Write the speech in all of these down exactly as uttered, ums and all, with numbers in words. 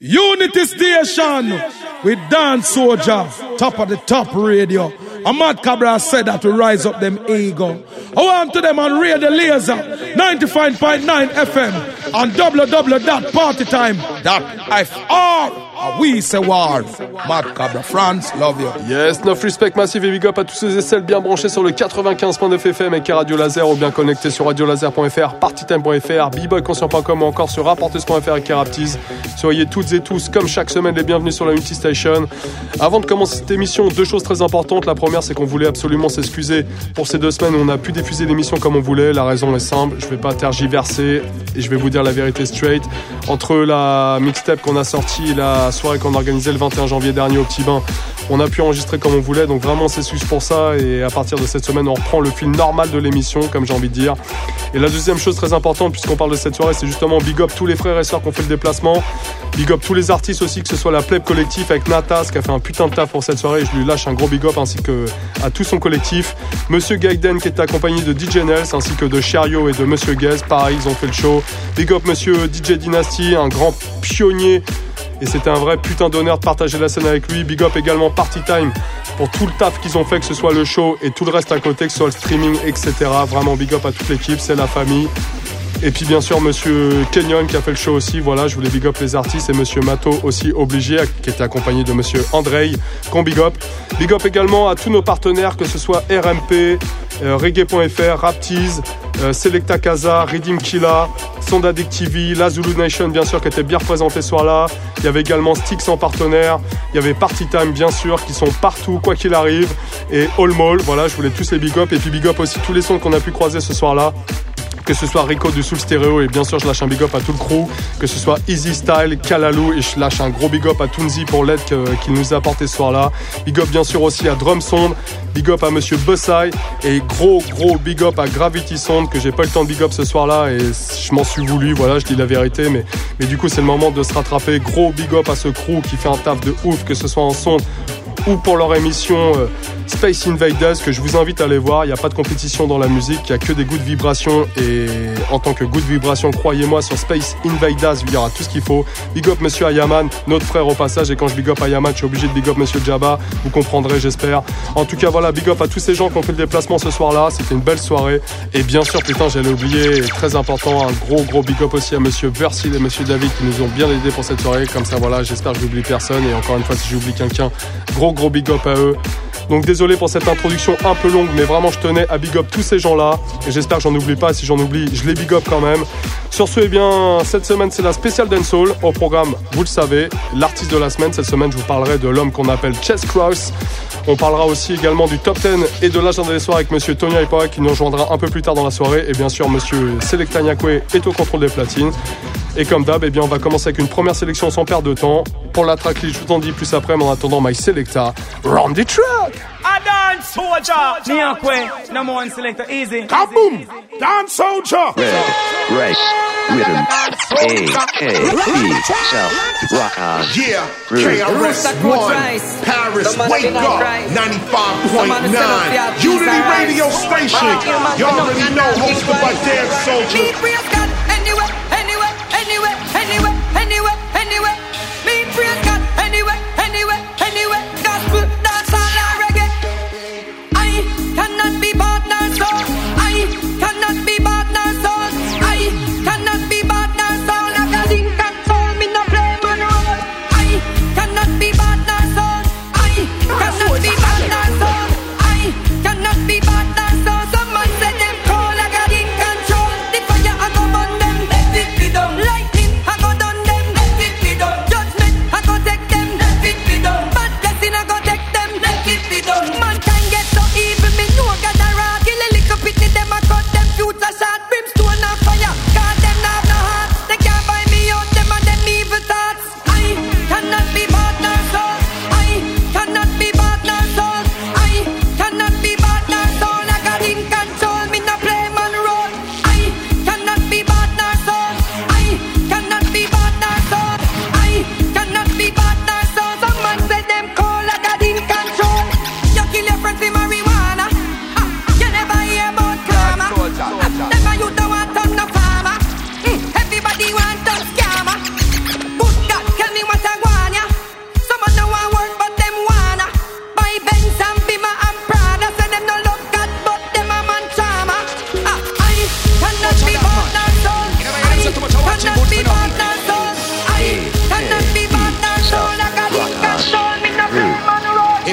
Unity Station with Dan Soldier, top of the top radio. Ahmad Cabral said that to rise up them ego. I want to them on Radio Laser, ninety-five point nine F M, on w w w dot partytime dot f r. We say war. Ahmad Cabral, France, love you. Yes, enough respect massive et big up à tous ceux et celles bien branchés sur le quatre-vingt-quinze point neuf F M et Radio Laser ou bien connectés sur radio laser point f r, partytime point f r, b boy conscient point com ou encore sur rapporteuse point f r et Keraptiz. Soyez toutes et tous, comme chaque semaine, les bienvenus sur la Unity Station. Avant de commencer cette émission, deux choses très importantes. La première, c'est qu'on voulait absolument s'excuser pour ces deux semaines où on a pu diffuser l'émission comme on voulait. La raison est simple, je vais pas tergiverser et je vais vous dire la vérité straight. Entre la mixtape qu'on a sortie et la soirée qu'on a organisée le vingt et un janvier dernier au Petit Bain, on a pu enregistrer comme on voulait, donc vraiment on s'excuse pour ça. Et à partir de cette semaine, on reprend le fil normal de l'émission, comme j'ai envie de dire. Et la deuxième chose très importante, puisqu'on parle de cette soirée, c'est justement big up tous les frères et sœurs qui ont fait le déplacement. Big up tous les artistes aussi, que ce soit la Pleb Collectif avec Natas qui a fait un putain de taf pour cette soirée. Je lui lâche un gros big up ainsi que à tout son collectif. Monsieur Gaiden qui est accompagné de D J Nels ainsi que de Cherio et de Monsieur Guez. Pareil, ils ont fait le show. Big up Monsieur D J Dynasty, un grand pionnier. Et c'était un vrai putain d'honneur de partager la scène avec lui. Big up également Party Time pour tout le taf qu'ils ont fait, que ce soit le show et tout le reste à côté, que ce soit le streaming, et cetera. Vraiment big up à toute l'équipe, c'est la famille. Et puis bien sûr Monsieur Kenyon qui a fait le show aussi, voilà, je voulais big up les artistes, et Monsieur Mato aussi obligé, qui était accompagné de Monsieur Andrei, qu'on big up. Big up également à tous nos partenaires, que ce soit R M P, euh, reggae point f r, Raptiz, euh, Selecta Casa, Redeem Killa, Sondaddict T V, la Zulu Nation bien sûr qui était bien représenté ce soir-là. Il y avait également Styx en partenaire, il y avait Party Time bien sûr qui sont partout quoi qu'il arrive, et All Mall, voilà, je voulais tous les big up, et puis big up aussi tous les sons qu'on a pu croiser ce soir-là. Que ce soit Rico du Soul Stereo, et bien sûr je lâche un big up à tout le crew, que ce soit Easy Style, Kalalou, et je lâche un gros big up à Tunzi pour l'aide qu'il nous a apporté ce soir-là. Big up bien sûr aussi à Drum Sound, big up à Monsieur Bossai, et gros gros big up à Gravity Sound que j'ai pas eu le temps de big up ce soir-là et je m'en suis voulu, voilà, je dis la vérité, mais, mais du coup c'est le moment de se rattraper. Gros big up à ce crew qui fait un taf de ouf, que ce soit en son ou pour leur émission euh, Space Invaders, que je vous invite à aller voir. Il n'y a pas de compétition dans la musique, il n'y a que des good vibrations, et en tant que good vibration, croyez-moi, sur Space Invaders il y aura tout ce qu'il faut. Big up Monsieur Ayaman, notre frère au passage, et quand je big up Ayaman je suis obligé de big up Monsieur Jabba, vous comprendrez j'espère. En tout cas voilà, big up à tous ces gens qui ont fait le déplacement ce soir-là, c'était une belle soirée. Et bien sûr putain j'allais oublier, très important, un gros gros big up aussi à Monsieur Versil et Monsieur David qui nous ont bien aidés pour cette soirée. Comme ça voilà, j'espère que j'oublie personne, et encore une fois si j'oublie quelqu'un, gros gros big up à eux. Donc désolé pour cette introduction un peu longue, mais vraiment je tenais à big up tous ces gens-là, et j'espère que j'en oublie pas. Si j'en oublie, je les big up quand même. Sur ce, eh bien, cette semaine c'est la spéciale dancehall. Au programme, vous le savez, l'artiste de la semaine. Cette semaine je vous parlerai de l'homme qu'on appelle Chess Cross. On parlera aussi également du top dix et de l'agenda des soirs avec Monsieur Tony Aipa qui nous rejoindra un peu plus tard dans la soirée. Et bien sûr Monsieur Selecta Nyakwe est au contrôle des platines. Et comme d'hab, eh bien, on va commencer avec une première sélection sans perdre de temps. Pour la tracklist, je vous en dis plus après, mais en attendant, My Selecta, run the track! A dance soldier, Nyakwe, number one selector, easy. Kaboom! Dance soldier! Red, race, rhythm, A, K, B, South, rock on. Yeah, K R S One, Paris, wake up, ninety-five point nine, Unity Radio Station. Y'all already know, hosted by Dan Soldier. Anywhere, anywhere, anywhere, anywhere, anywhere, anywhere. Me praise God anywhere, anywhere, anywhere. Gospel, dancehall and reggae. I cannot be bought nor sold. I cannot be bought nor sold. I cannot be bought nor sold. I got link and soul, me no play man roll. I cannot be bought nor sold. I cannot be bought nor sold. I cannot be bought nor sold. Some man say them cold, I got in control. The fire I go burn.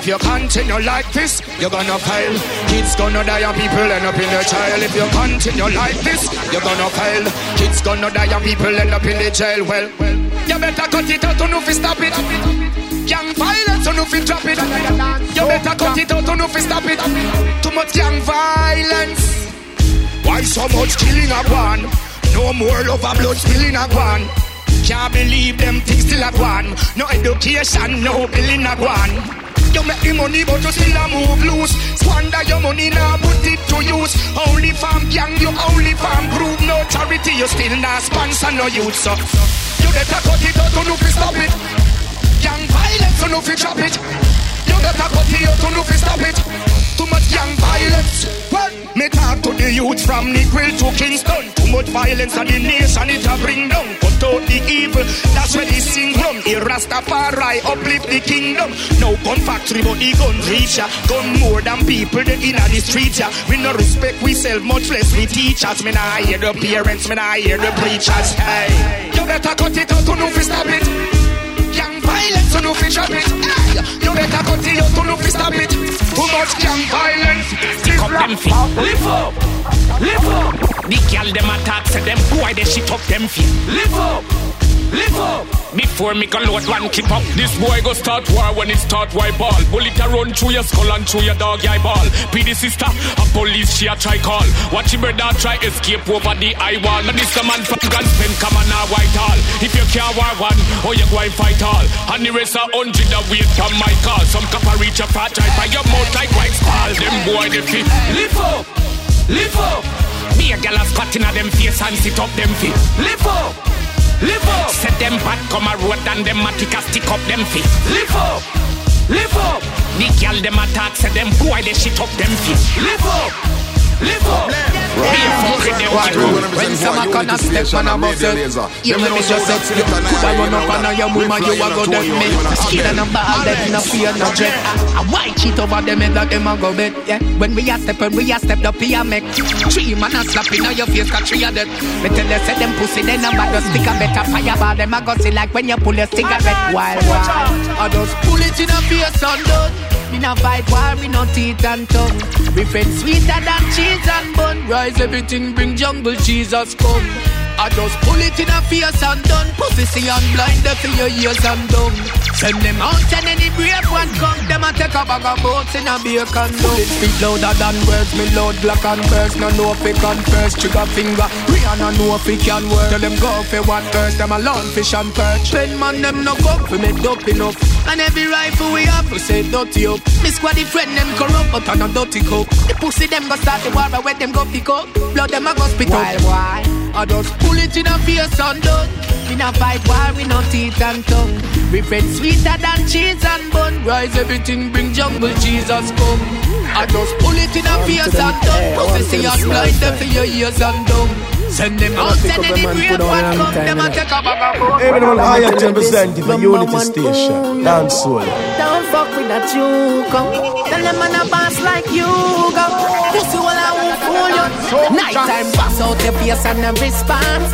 you continue like this, you're gonna fail. Kids gonna die and people end up in the jail. If you continue like this, you're gonna fail. Kids gonna die and people end up in the jail. Well, well, you better cut it out, no fi stop it. Gang violence, no fi drop it. You better cut it out, no fi stop it. Too much gang violence. Why so much killing a one? No more love and blood spilling a one. Can't believe them things still a one. No education, no billing a one. You make the money but you still a move loose. Squander your money now, put it to use. Only farm gang, you only farm group. No charity, you still not sponsor no youth. So you better cut it out, no fi stop it. Gang violence, no fi drop it. You better cut it out, no fi stop it. Too much gang violence. Well, me talk to the youth from Negril to Kingston. Too much violence and the nation it a bring down. Cut out the evil, that's where the sing from. The Rastafari uplift the kingdom. No gun factory but the gun reach ya. Gun more than people that in the streets ya. We no respect we sell much less we teachers. Me nah hear the parents, me nah hear the preachers. Hey, you better cut it out to no fi stop it. Gang violence to no fi drop it. Hey, you better cut it out to no fi stop it. Too much gang violence. Stick up them feet. Lift up, lift up. The girl them attack, say them boy they shit up them feet. Lift up, lift up. Before me go load one keep up. This boy go start war when it start white ball. Bullet a run through your skull and through your dog eye ball. P the sister, a police she a try call. Watch your brother try escape over the eye wall. And this the man from Gunspin come on a white hall. If you can't war one, oh you go and fight all. And the rest a hundred a wait on my call. Some copper reach a fat try by your mouth like white spall. Them boy they fit. Lift up, lift up. Be a gal a squat in a them face and sit up them feet. Lift up, lift up. Set them bad come a road and them a tick a stick up them feet. Lift up, lift up. The gal them attack, say them boy they shit up them feet. Lift up, lift up. Be a fuck with them people. When some gonna step on a bus, you let me just say, you could have run up on your woman, you a go dead me. Skin and a ball, dead, no fear, no dread. A white sheet over them head that them a go bed. Yeah, when we a step, when we a step, the P a make three man a slap in your face, cause three of them. Me tell you, say them pussy, then a bad stick a better fireball. Them a go see like when you pull a cigarette. Wild, wild. I just pull it in a face and done. We no fight war, we no teeth and tongue. We friends sweeter than cheese and bun. Rise everything, bring jungle, Jesus come. I just pull it in a face and done. Pussy see and blind, they for your ears and dumb. Send them out and any brave one come. Them a take a bag of boats in a bacon dome. It speak louder than words, me loud black and first. No know if it can first, trigger finger. Rihanna know if it can work. Tell them go for what first, them alone fish and perch. Pen man them no cook, we make dope enough. And every rifle we have, we say dirty up. Me squaddy friend them corrupt, but on a dirty coke. The pussy them go start the war, but where them go pick up. Blood them a go spit up. Why, why? I just pull it in a face and done. We no fight war, we no teeth and tongue. We friends sweeter than cheese and bun. Rise everything, bring jungle, Jesus come. I just pull it in a face and done. Pussy see us blind, them for your ears and dumb. Send them out, send any brave one come. Them a take a bag of boat. Everyone higher representing the Unity Station. Dance soul. Don't fuck with that you come. Tell them man a boss like you go. Pussy while I won't fool you. Nighttime pass out the face and the response.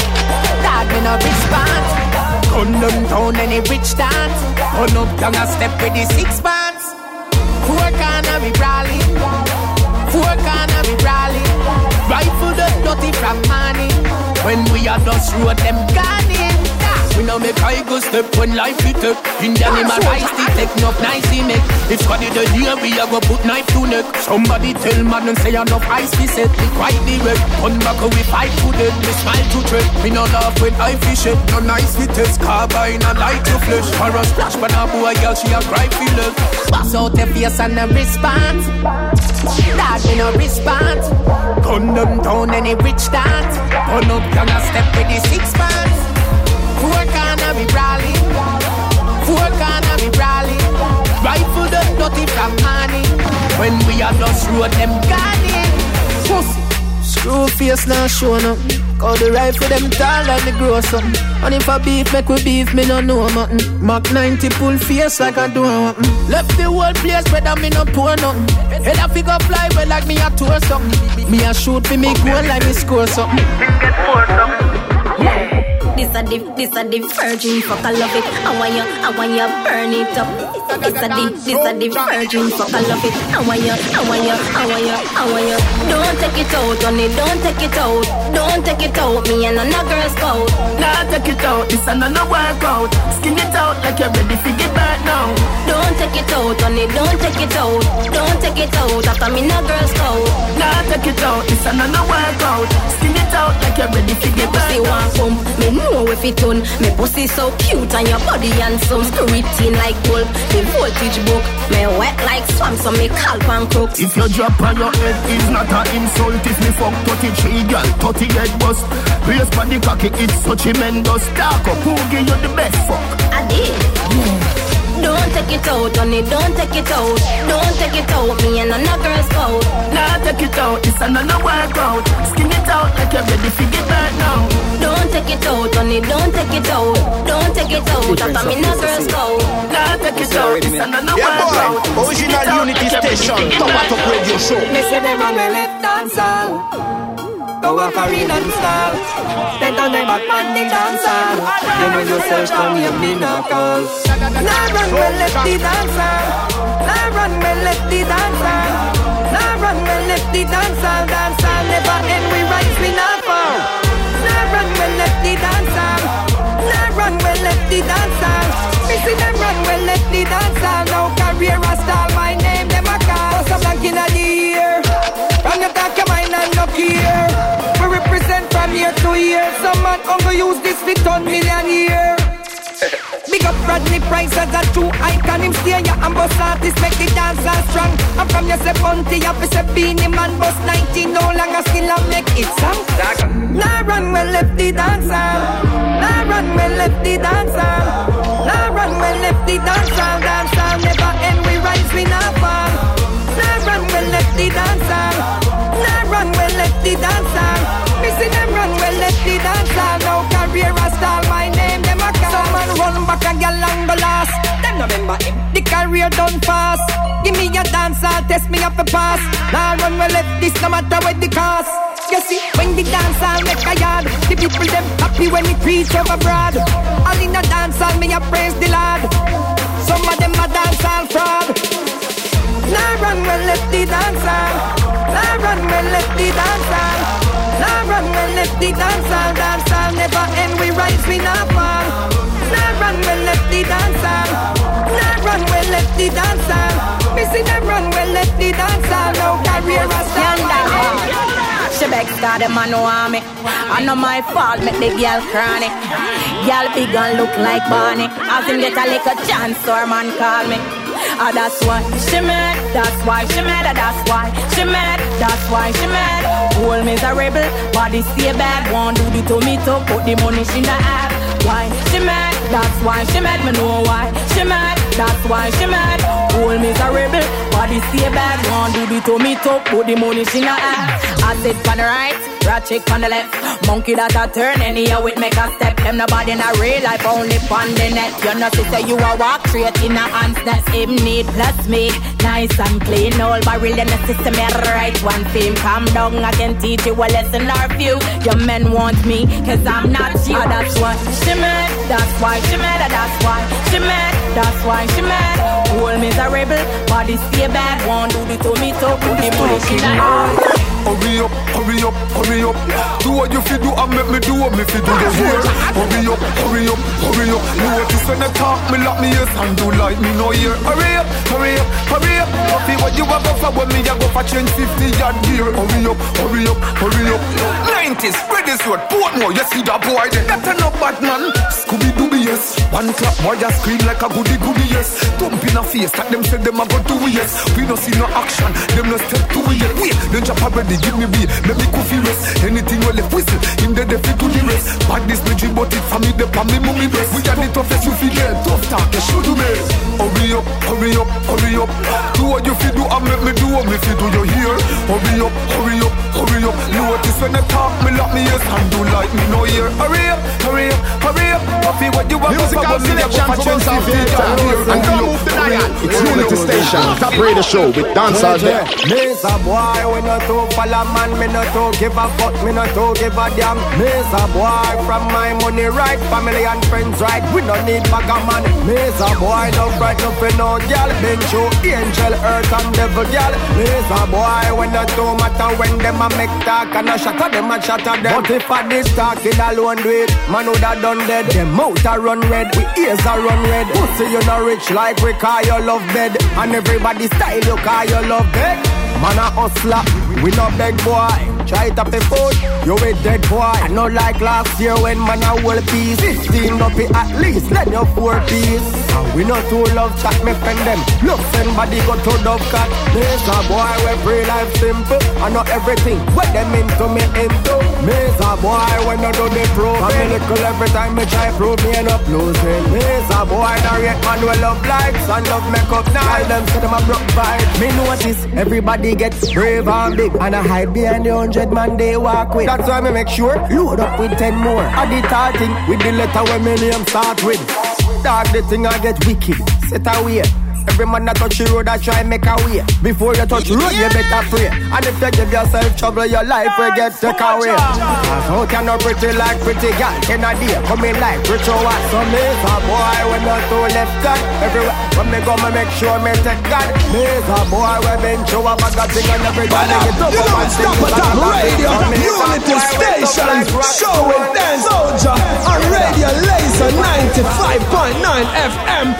Dog me no response. Gun them down any rich dance. Gun up young a step with the six bands. Four corner we brawling. Four corner we brawling. Rifle the dirty from money. When we are just road them gone in. We no make I go step when life hit up. Indian him a rice to take enough nice he make. If somebody the year we a go put knife to neck. Somebody tell man and say enough ice we set. We quite the red. Come back we fight to death. We smile to tread. We no laugh when I fish it. No nice we test. Carbine and light to flesh. For a splash when a boy girl she a cry feel it. Pass out the face and the response. Dad me no response. Gun them down any rich dance. Gun up young a step with the six bands. Four corner we brawling. Four corner we brawling. Rifle the dirty from money. When we are just road them garden. Pussy. Screw face now showing up. Call the rifle them tall like the grow something. And if I beef make we beef me no know nothing. Mark ninety pull face like I do nothing. Left the whole place better me no pour nothing. Head a figure fly well like me a tour something. Me a shoot me me goal like me score something. Get more something. Yeah. this a the, this a the virgin fuck, I love it. I want you, I want you burn it up. This a the, this a the virgin fuck, I love it. I want you, I want you, I want you, I want you. Don't take it out, honey, don't take it out. Don't take it out, me and another girl's coat. Nah, take it out, this another workout. Skin it out like you're ready to get back now. Don't take it out, honey, don't take it out. Don't take it out, after me no girl's coat. Nah, take it out, this another workout. Skin it out like you're ready to get back now. Pussy want come, me know if it done. Me pussy so cute and your body handsome. Screw it in like gold, the voltage book. Me wet like swamp, so me calp and crooks. If you drop on your head, it's not an insult. If me fuck thirty-three girl, thirty head bust. Raise for the cocky, it's so tremendous. Dark up, who give you the best fuck? I did, yeah. Don't take it out, honey, don't take it out. Don't take it out, me and another girl's coat. Nah, take it out, it's another workout. Skin it out like you're ready to get back now. Don't take it out, honey, don't take it out. Don't take it out, after me no girl's coat. Nah, take it out, it's another workout. Original Unity Station, top of top radio show. Me say them on my left dance hall. Go a foreign and style. They done them back on the dance hall. Then when you search for me, me not call. Now run well left the dance hall. Now run well left the dance hall. Now run well left the dance hall. Dance hall never end, we rise, we not fall. Now run well left the dance hall. Now run well left the dance hall. Me see them run well left the dance hall. Now career a stall, my name them a call. So blank in the ear. Run your talk your mind and look here. We represent from year to year. Some man only use this for ton million year. Big up Rodney Price as a true icon. Him stay ya and bust artist make the dancer strong. And from your say Bunty up is a beanie man. Bust nineteen no longer still a make it song. Now run well left the dancer. Now run well left the dancer. Now run well left the dancer. Dancer never end, we rise, we not fall. Now run well left the dancer. Now run well left the dancer. Me see them run well left the dancer. Now career a stall, my name them a call. Some man run back and get long the last. Them no remember him, the career done fast. Give me a dancer, test me up a pass. Now run well left this no matter what the cost. You see, when the dancer make a yard, the people them happy when it reach over broad. All in a dancer, me a praise the Lord. Some of them a dancehall fraud. Now run well left the dancer. Now run well left the dancer. Now run well left the dancer. Dancer never end, we rise, we not fall. Now run well left the dancer. Now run well left the dancer. Me see them run well left the dancer. Now career a star. She begs God, the man want me. I know my fault, make the girl chronic. Girl big and look like Barney. As him get a little chance, so her man call me. Ah, that's why she mad, that's why she mad, that's why she mad, that's why she mad. Whole miserable, body stay bad. Won't do the tomato, put the money she not have. Why she mad, that's why she mad, me know why she mad, that's why she mad. Whole miserable, body stay bad. Won't do the tomato, put the money she not have. I sit on the right, rat chick on the left. Monkey that a turn, anyhow it make a step. Them nobody in a real life, only on the net. You know sister, you a walk straight in a hands that him need. Plus me, nice and clean. All barrel in the system, me right one fame. Calm down, I can teach you a lesson or few. Your men want me, cause I'm not you. Ah, that's why she mad, that's why she mad. That's why she mad, that's why she mad. Whole miserable, body stay bad. Won't do the tomato, put the money she not. Hurry up, hurry up, hurry up. Do what you feel do and make me do what me feel do. You hear? Hurry up, hurry up, hurry up. Notice when they talk, me lock me ears and do like me no hear. Hurry up, hurry up, hurry up. Coffee what you a go for when me a go for change fifty yard gear. Hurry up, hurry up, hurry up. Nineties, ready sword, Portmore, you see that boy there. That's no bad man. Scooby Dooby yes. One clap, boy just scream like a goody goody yes. Thump in a face, that them say them a go do yes. We no see no action, them no step to it yet. Wait, then chop a bread. Give me be, let me coffee rest. Anything will left whistle, in the defeat to the rest. Bad this me but it for me, the palm me mummy breast. We are the toughest you feel there, tough talk, you should do me. Hurry up, hurry up, hurry up. Do what you feel do and make me do what me feel do, you hear? Hurry up, hurry up, hurry up. Notice when they talk, me lock me ears and do like me no hear. Hurry up, hurry up, hurry up. Coffee what you want, musical selection for us And don't move the dial. It's Unity Station, top radio show with dancehall there. Me's a boy, we not too follow man. Me not too give a fuck, me not too give a damn. Me's a boy, from my money right, family and friends right. We don't need bag of man. Me's a boy, no fright, no for no girl. Been through angel, earth and devil girl. Me's a boy, we not too matter when them a make talk and a shatter them a shatter them. But if I this talking alone do it, man woulda done dead. Them mouth a run red, we ears a run red. Pussy you not rich like we call your love bed. And everybody style you call your love bed. Man a hustler, we not beg boy. Try to pay food, you a dead boy. I know like last year when man a whole piece. Fifteen up it at least, then you four piece. And we not too love chat, me friend them. Look, somebody go to dove cat. This a boy we free life simple. I know everything, what them into me into. Me's a boy when I do the proof. I'm a little every time me try prove me end up losing. Me's a boy that rate man we love likes and love makeup night. Them say them a broke vibe. Me notice everybody gets brave and big, and I hide behind the hundred man they walk with. That's why me make sure load up with ten more. I did thirteen with the letter when my name start with. Dog the thing I get wicked, set away. Every man that touch the road I try make a way. Before you touch the road you better pray. And if you give yourself trouble your life will get take away. How can you pretty like pretty girl in a day coming like rich or what? So me's a boy when not to left God. Everywhere when me go me make sure me take God. Me's a boy when been show a bag of thing and everybody get up. You don't stop at that radio Unity Station. Show with Dan Soldier on Radio Laser ninety-five point nine F M.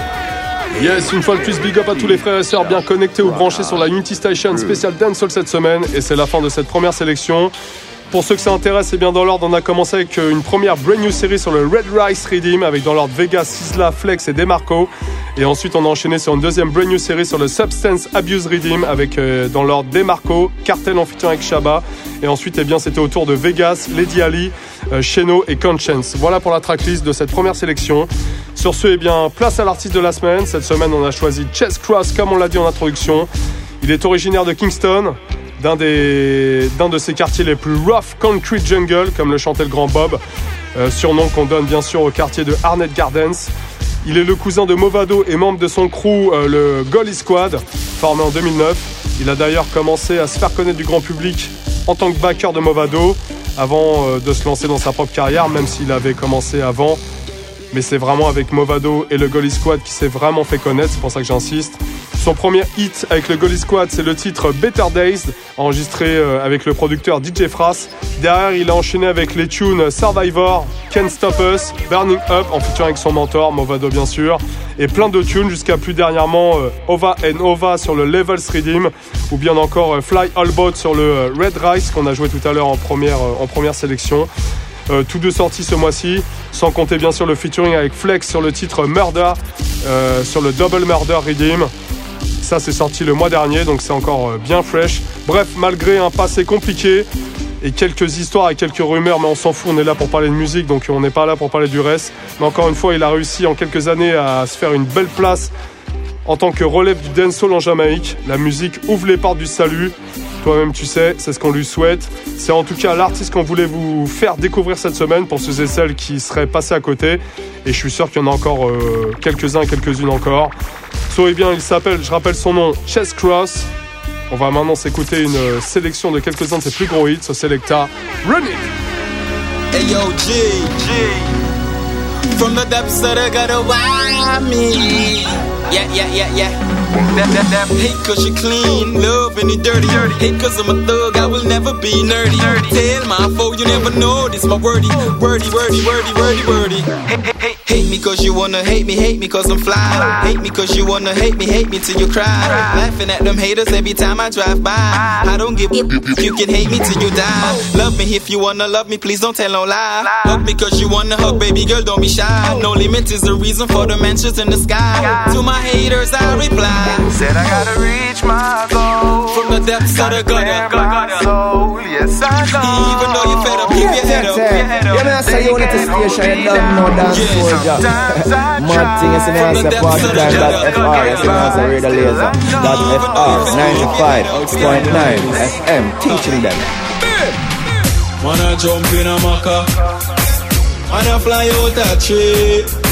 Yes, une fois de plus, big up à tous les frères et sœurs bien connectés ou branchés sur la Unity Station spéciale Dancehall cette semaine. Et c'est la fin de cette première sélection. Pour ceux que ça intéresse, c'est bien dans l'ordre. On a commencé avec une première brand new série sur le Red Rice Redeem avec dans l'ordre Vegas, Sizzla, Flex et Demarco. Et ensuite, on a enchaîné sur une deuxième brand new série sur le Substance Abuse Redeem avec euh, dans l'ordre Demarco, Cartel en featuring avec Shabba. Et ensuite, eh bien, c'était au tour de Vegas, Lady Ali, euh, Sheno et Conscience. Voilà pour la tracklist de cette première sélection. Sur ce, eh bien, place à l'artiste de la semaine. Cette semaine, on a choisi Chess Cross, comme on l'a dit en introduction. Il est originaire de Kingston, d'un, des, d'un de ses quartiers les plus rough concrete jungle, comme le chantait le grand Bob, euh, surnom qu'on donne bien sûr au quartier de Arnett Gardens. Il est le cousin de Movado et membre de son crew, euh, le Golly Squad, formé en deux mille neuf. Il a d'ailleurs commencé à se faire connaître du grand public en tant que backer de Movado, avant euh, de se lancer dans sa propre carrière, même s'il avait commencé avant. Mais c'est vraiment avec Movado et le Golly Squad qui s'est vraiment fait connaître, c'est pour ça que j'insiste. Son premier hit avec le Golly Squad, c'est le titre Better Days, enregistré avec le producteur D J Fras. Derrière, il a enchaîné avec les tunes Survivor, Can't Stop Us, Burning Up, en featuring avec son mentor, Movado bien sûr, et plein de tunes jusqu'à plus dernièrement euh, Ova and Ova sur le Levels Redeem, ou bien encore euh, Fly All Boat sur le euh, Red Rice qu'on a joué tout à l'heure en première, euh, en première sélection. Euh, tous deux sortis ce mois-ci, sans compter bien sûr le featuring avec Flex sur le titre Murder, euh, sur le Double Murder Redeem. Ça c'est sorti le mois dernier, donc c'est encore euh, bien fresh. Bref, malgré un passé compliqué et quelques histoires et quelques rumeurs, mais on s'en fout, on est là pour parler de musique, donc on n'est pas là pour parler du reste. Mais encore une fois, il a réussi en quelques années à se faire une belle place en tant que relève du dancehall en Jamaïque. La musique ouvre les portes du salut. Toi-même tu sais, c'est ce qu'on lui souhaite. C'est en tout cas l'artiste qu'on voulait vous faire découvrir cette semaine pour ceux et celles qui seraient passés à côté. Et je suis sûr qu'il y en a encore euh, quelques-uns et quelques-unes encore. So, eh bien, il s'appelle, je rappelle son nom, Chess Cross. On va maintenant s'écouter une sélection de quelques-uns de ses plus gros hits au Selecta. Run it! Hey yo, G, G. From the depths of the gutter, why me? Yeah, yeah, yeah, yeah. That, that, that. Hate cause you clean, love and you dirty. Hate cause I'm a thug, I will never be nerdy. Tell my foe you never know this, my wordy. Wordy, wordy, wordy, wordy, wordy. Hate me cause you wanna hate me, hate me cause I'm fly. Hate me cause you wanna hate me, hate me till you cry. Laughing at them haters every time I drive by. I don't give a you can hate me till you die. Love me if you wanna love me, please don't tell no lie. Hug me cause you wanna hug, baby girl, don't be shy. No limit is the reason for the mansions in the sky. To my haters I reply, said I gotta reach my goal. From the depths of the gutter, soul, yes I know. Even though you fed up, keep your head up. You know, say Unity Station, you don't know Dance Soldier. Mad thing, you see, now it's a party time, that F R, you see, now it's a Radio Laser. That F R, ninety-five point nine F M, teaching them. Wanna jump in a maca, wanna fly out a tree.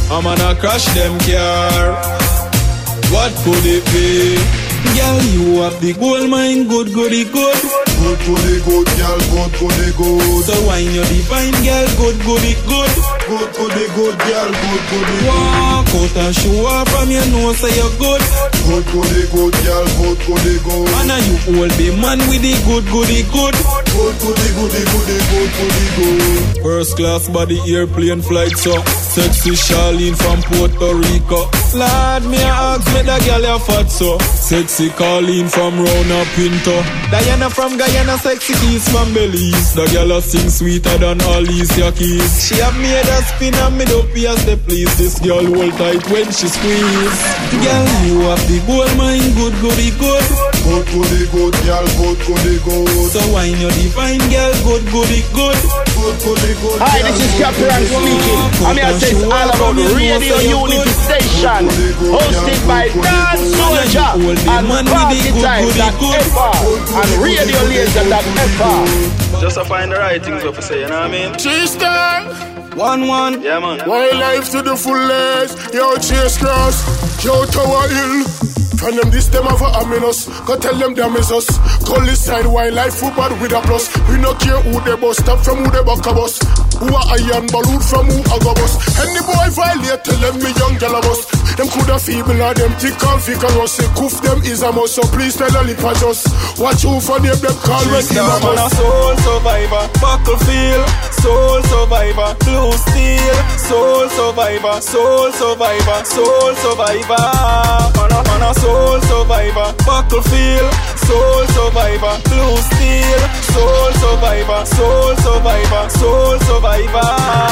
I'm gonna crash them car. What could it be? Girl, you have the gold mine, good, goody, good. Good, goody, good, girl, good, goody, good. So wine your divine, girl, good, goody, good. Good, goody, good, girl, good, goody, good. Walk out and show off from your nose, say you're good. Good, goody, good, girl, good, goody, good. And now you hold the man with the good, goody, good. Good, goody, goody, goody, good, goody, good. First class body airplane flight, so sexy Charlene from Puerto Rico. Lord, me a ask me the girl you fat so. Sexy Colleen from Rona Pinto. Diana from Guyana, sexy keys from Belize. The girl a sing sweeter than Alicia Keys. She have made a spin and me don't pay as they please. This girl hold tight when she squeeze. Girl, you have the gold mine, good, goody, good. Good, goody, good, girl, good, goody, good. So wine your divine girl, good, goody, good. Good, goody, good. Hi, this is Capran speaking. I'm here to say it's all about Radio Unity Station, hosted by Dan Soldier and Party Times at F R and Radio Laser at F R. Just to find the right things up to say, you know what I mean? G-Star! One, one. Yeah, man. Wildlife to the fullest. Yo, Chase Cross. Yo, Tower Hill. From them this them have a aminos. Go tell them them is us. Call this side wildlife football with a plus. We no care who they bust. Stop from who they back a bus. Who a iron balloon from who a go bus. Any boy violate tell them me young gal a bus. Them coulda feeble or them thick and thick and us. Say coof them is a must. So please tell a lip a just. Watch who for them them call when in a bus. A soul survivor, battlefield. Soul survivor, blue steel. Soul survivor, soul survivor, soul survivor. Man a, man a soul survivor, battlefield. Soul survivor, blue steel. Soul survivor, soul survivor, soul survivor.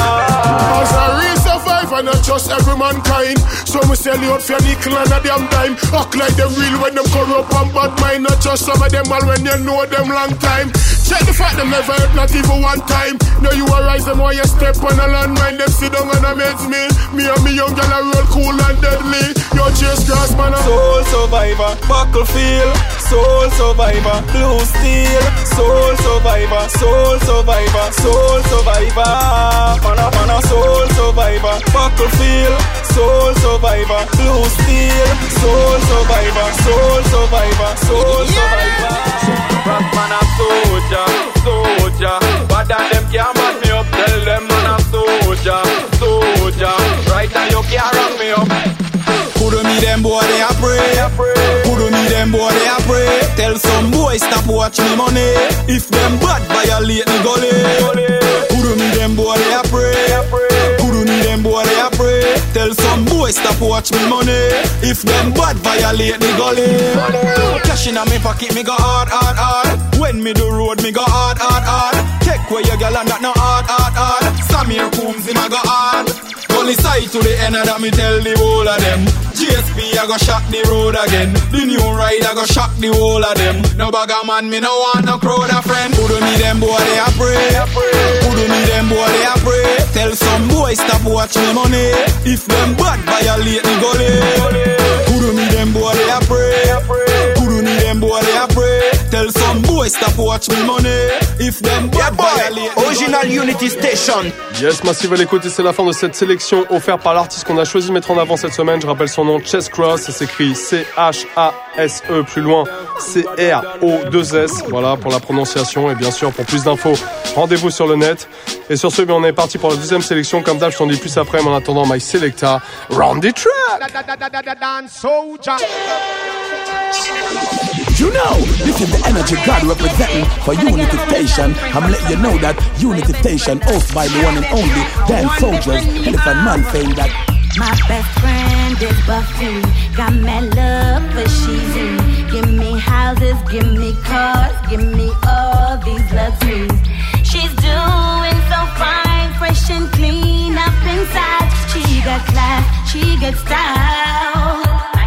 As a real survivor, not just every mankind. So we sell you out for a nickel and a damn dime. Act like them real when them corrupt and bad mind. Not just some of them all when you know them long time. Check the fact them never hurt not even one time. Now you arise them while you step on a landmine. Them sit down and amaze me. Me and me young girl a roll cool and deadly. Yo, Chase Cross, man. Soul survivor, battlefield. Soul survivor, blue steel. Soul survivor, soul survivor, soul survivor. Man a, man a soul survivor, battlefield. Soul survivor, blue steel. Soul survivor, soul survivor, soul survivor. Rock man a soldier, soldier. But than them can't back me up. Tell them man a soldier, soldier. Right now you can't rock me up. Coulda me them boy they a pray. Coulda me them boy they a pray. Tell some boys stop watch me money. If them bad violate me gully. Coulda me them boy they a pray. Coulda me them boy they a pray. Tell some boys stop watch me money. If them bad violate me gully. Cash inna me pocket me go hard hard hard. When me do road me go hard hard hard. Take away your girl and that no hard hard hard. Samir Coombs him a go hard. Only side to the end of that me tell the whole of them. G S P I go shock the road again. The new ride I go shock the whole of them. No bagger man me no want no crowd of friend. Who do me them boy they a pray. Who do me them boy they a pray. Tell some boys stop watch me money. If them bad violate me gully. Who do me them boy they a pray. Who do me them boy they a pray. Tell some boys stop watch me money. If them bad violate me Original Unity Station. Yes, Massive à l'écoute et c'est la fin de cette sélection offerte par l'artiste qu'on a choisi de mettre en avant cette semaine. Je rappelle son nom, Chase Cross, et s'écrit C H A S E, plus loin C R O deux S. Voilà pour la prononciation, et bien sûr pour plus d'infos, rendez-vous sur le net. Et sur ce, bien, on est parti pour la deuxième sélection. Comme d'hab, je t'en dis plus après, mais en attendant, My Selecta, Round the Track. You know, this is the energy God representing for Unity Station. I'm letting you know that Unity Station, hosted by the one and only Dan Soldiers, Elephant Man, saying that my best friend is Buffy, got mad love for she's give me houses, give me cars, give me all these luxuries. She's doing so fine, fresh and clean up inside. She got class, she got style.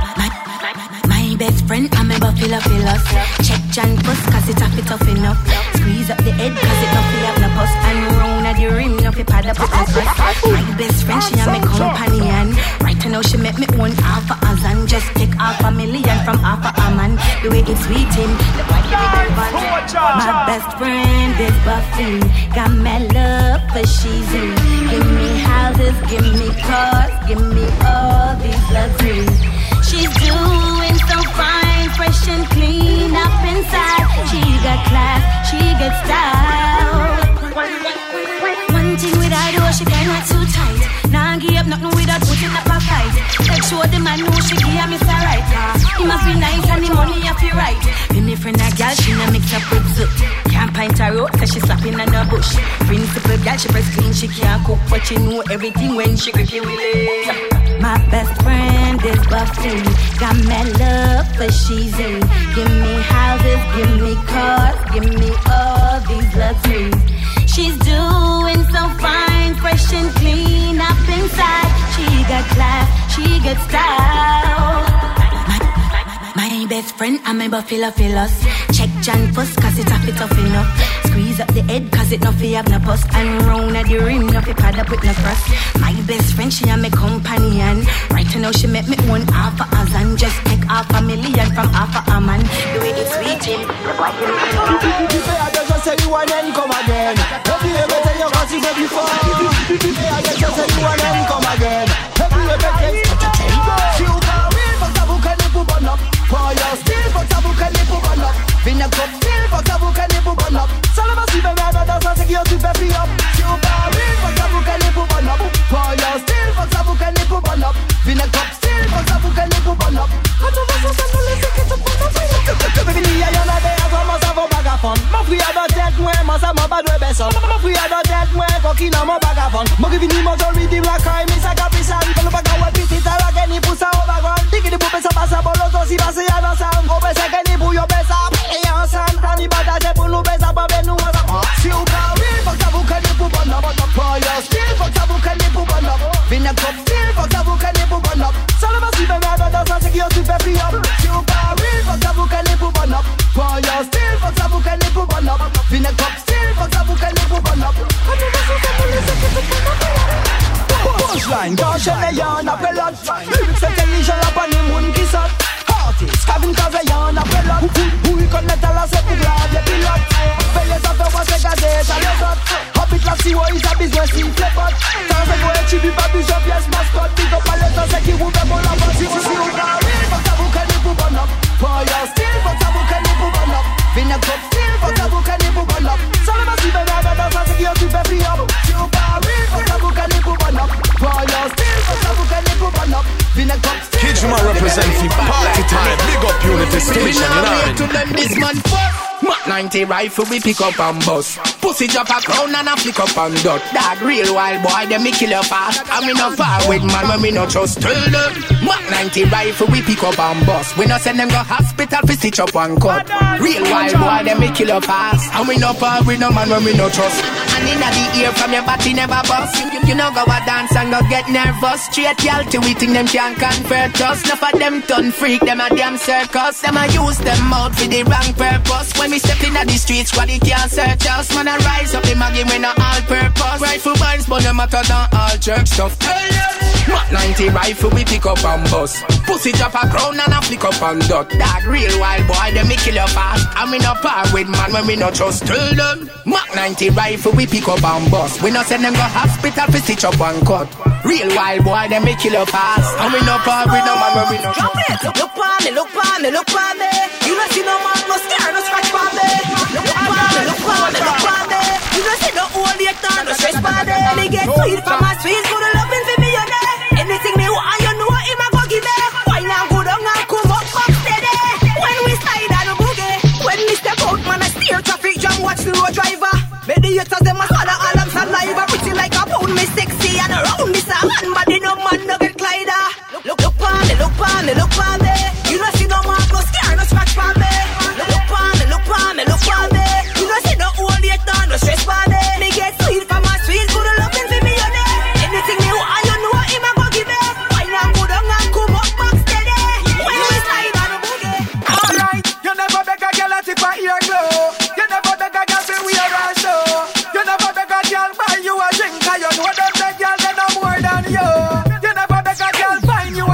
Best friend, I'm a buffalo philos. Check John Puss, cause it up it tough enough. Squeeze up the head, cause it don't feel up no pus. And round at the rim, no fi pad up with no fuss. My best friend, she a my companion. Right now she make me own half a us and just take half a million from half a man. The way it's sweet him, the boy give me the fun. My best friend is Buffy, got my love for she's in. Give me houses, give me cars, give me all these luxuries. She's doing so fine, fresh and clean up inside. She got class, she got style. One thing with her though, she kinda too tight. Nah, give up nothing without putting up a fight. Make sure the man know she give me so right. He must be nice and the money have to right. When me friend a girl, she no mix up with soot. Can't pint her out, so she slapping on the bush. Principal girl, she press clean, she can't cook, but she know everything when she quickly will it. My best friend is Buffy, got my love for she's in. Give me houses, give me cars, give me all these luxuries. She's doing so fine, fresh and clean up inside. She got class, she got style. My best friend and my buffalo fellas. Check John Fuss cause it a fit tough enough. Squeeze up the head cause it no fi have no pus. And round at the rim no fi pad up with no crust. My best friend she and my companion. Right now she make me own half a us and just take half a million from half a man. The way it's sweet him, the boy give me the fun. I just say you and then come again. Every ever tell you cause it's before. I just say you and then come again. Every ever tell you for your still for tabu can you put up? Vina cup still for tabu can you put up? Salama si be mad that's not take you to baby up. You carry for tabu can you put up? For your still for tabu can you put up? Vina cup still for tabu can you put up? How to was so no let's get up on the baby ni ya na de a mama sa vo bagafon. Mo free a do tet moi mo sa mo ba do beso. Mo free a do tet moi kokina mo bagafon. Mo give ni mo do redeem la crime is a capital. Pelo baga wa piti ta la geni pusa o bagon. Digi di bu pesa pasa bolo to si basa ya do sa. O pesa que ni bu yo pesa. E ya san tani bada je bu nu pesa pa be nu wa sa. Si u ka wi for tabu can you put on up? For your still for tabu can you put on up? Vina cup still for tabu can you put on up? Salama si be mad that's not take you to baby up. Si u ka wi for tabu can you put on up? For your still for tabu can you put on up? Vina cup still for tabu can you put on up? Punchline, gosh, and a yarn up a lot. Lyrics and television up on the moon kiss up. Artists, Kevin Kazayan up a lot. Who we connect a lot, so we glad you feel up. Fellas up the what's a gazette and a lot. Hobbit like see what is a business in flip up. Times ago a chibi baby shop, yes, mascot. Pick up a letter, say you will be more of a see what you got. For tabu can you put on up? For your still, for tabu can you put on up? Vina cup still, for tabu can you put on up? Salama si be mad, that's not take you to baby up. You got for tabu can you put on up? For your still, for tabu can you put on up? Vina cup still. Kids man represent for party time. Big up Unity Station, you know what I mean? To them this man first. Mac ninety rifle we pick up and bust. Pussy drop a crown and a flick up and dot. That real wild boy them me kill you fast. And me no far with man when me no trust. Tell them Mac ninety rifle we pick up and bust. We no send them go hospital fi stitch up and cut. Real wild boy them me kill you fast. And we no far with no man when we no trust. And inna the ear from your body never bust. You, you, you know go a dance and go get nervous. Straight y'all to we think them can convert us. Enough of them done freak them a damn circus. Them a use them out for the wrong purpose. When we step in the streets, squad it can't search us. Man a rise up the maggie when a all purpose. Rifle binds but them matter than all jerk stuff. Mac ninety rifle we pick up and bust. Pussy drop a crown and a flick up and dot. That real wild boy them me kill you fast. And we no par with man when we no trust. Tell them Mac ninety rifle we pick up and bust. We no send them go hospital for stitch up and cut. Real wild boy them me kill you fast. And we no par with no man when we no trust. Look for me, look for me, look for me. You don't see no man, no scare, no scratch for me. Look for me, look for me, look for me. You don't see no old later, no stress for me. Me get sweet from my sweet, good loving for me, you know. Anything me want, you know, him a go give me. Why now go down and come up, come steady. When we slide on the boogie, when we step out, man, I steer traffic jam, watch the road driver. Mediators, them a swallow all them saliva. Pretty like a pound, me sexy and around me, some man, body no man, no get glider. Look, look for me, look for me, look for me. You don't see no man, no scare, no scratch for me. Look, look for me, look for me, look for me. You don't see no old yet, no stress for me. Me get sweet from my sweet, good loving for me, you know. Anything me want, you know, him a go give me. Why not go down and come up, back steady. When we slide on the boogie. Alright, you never beg a girl to tip her ear glow. You never beg a girl to wear a show. You never beg a girl buy you a drink, 'cause you know them beg girl they know more than you. You never beg a girl find you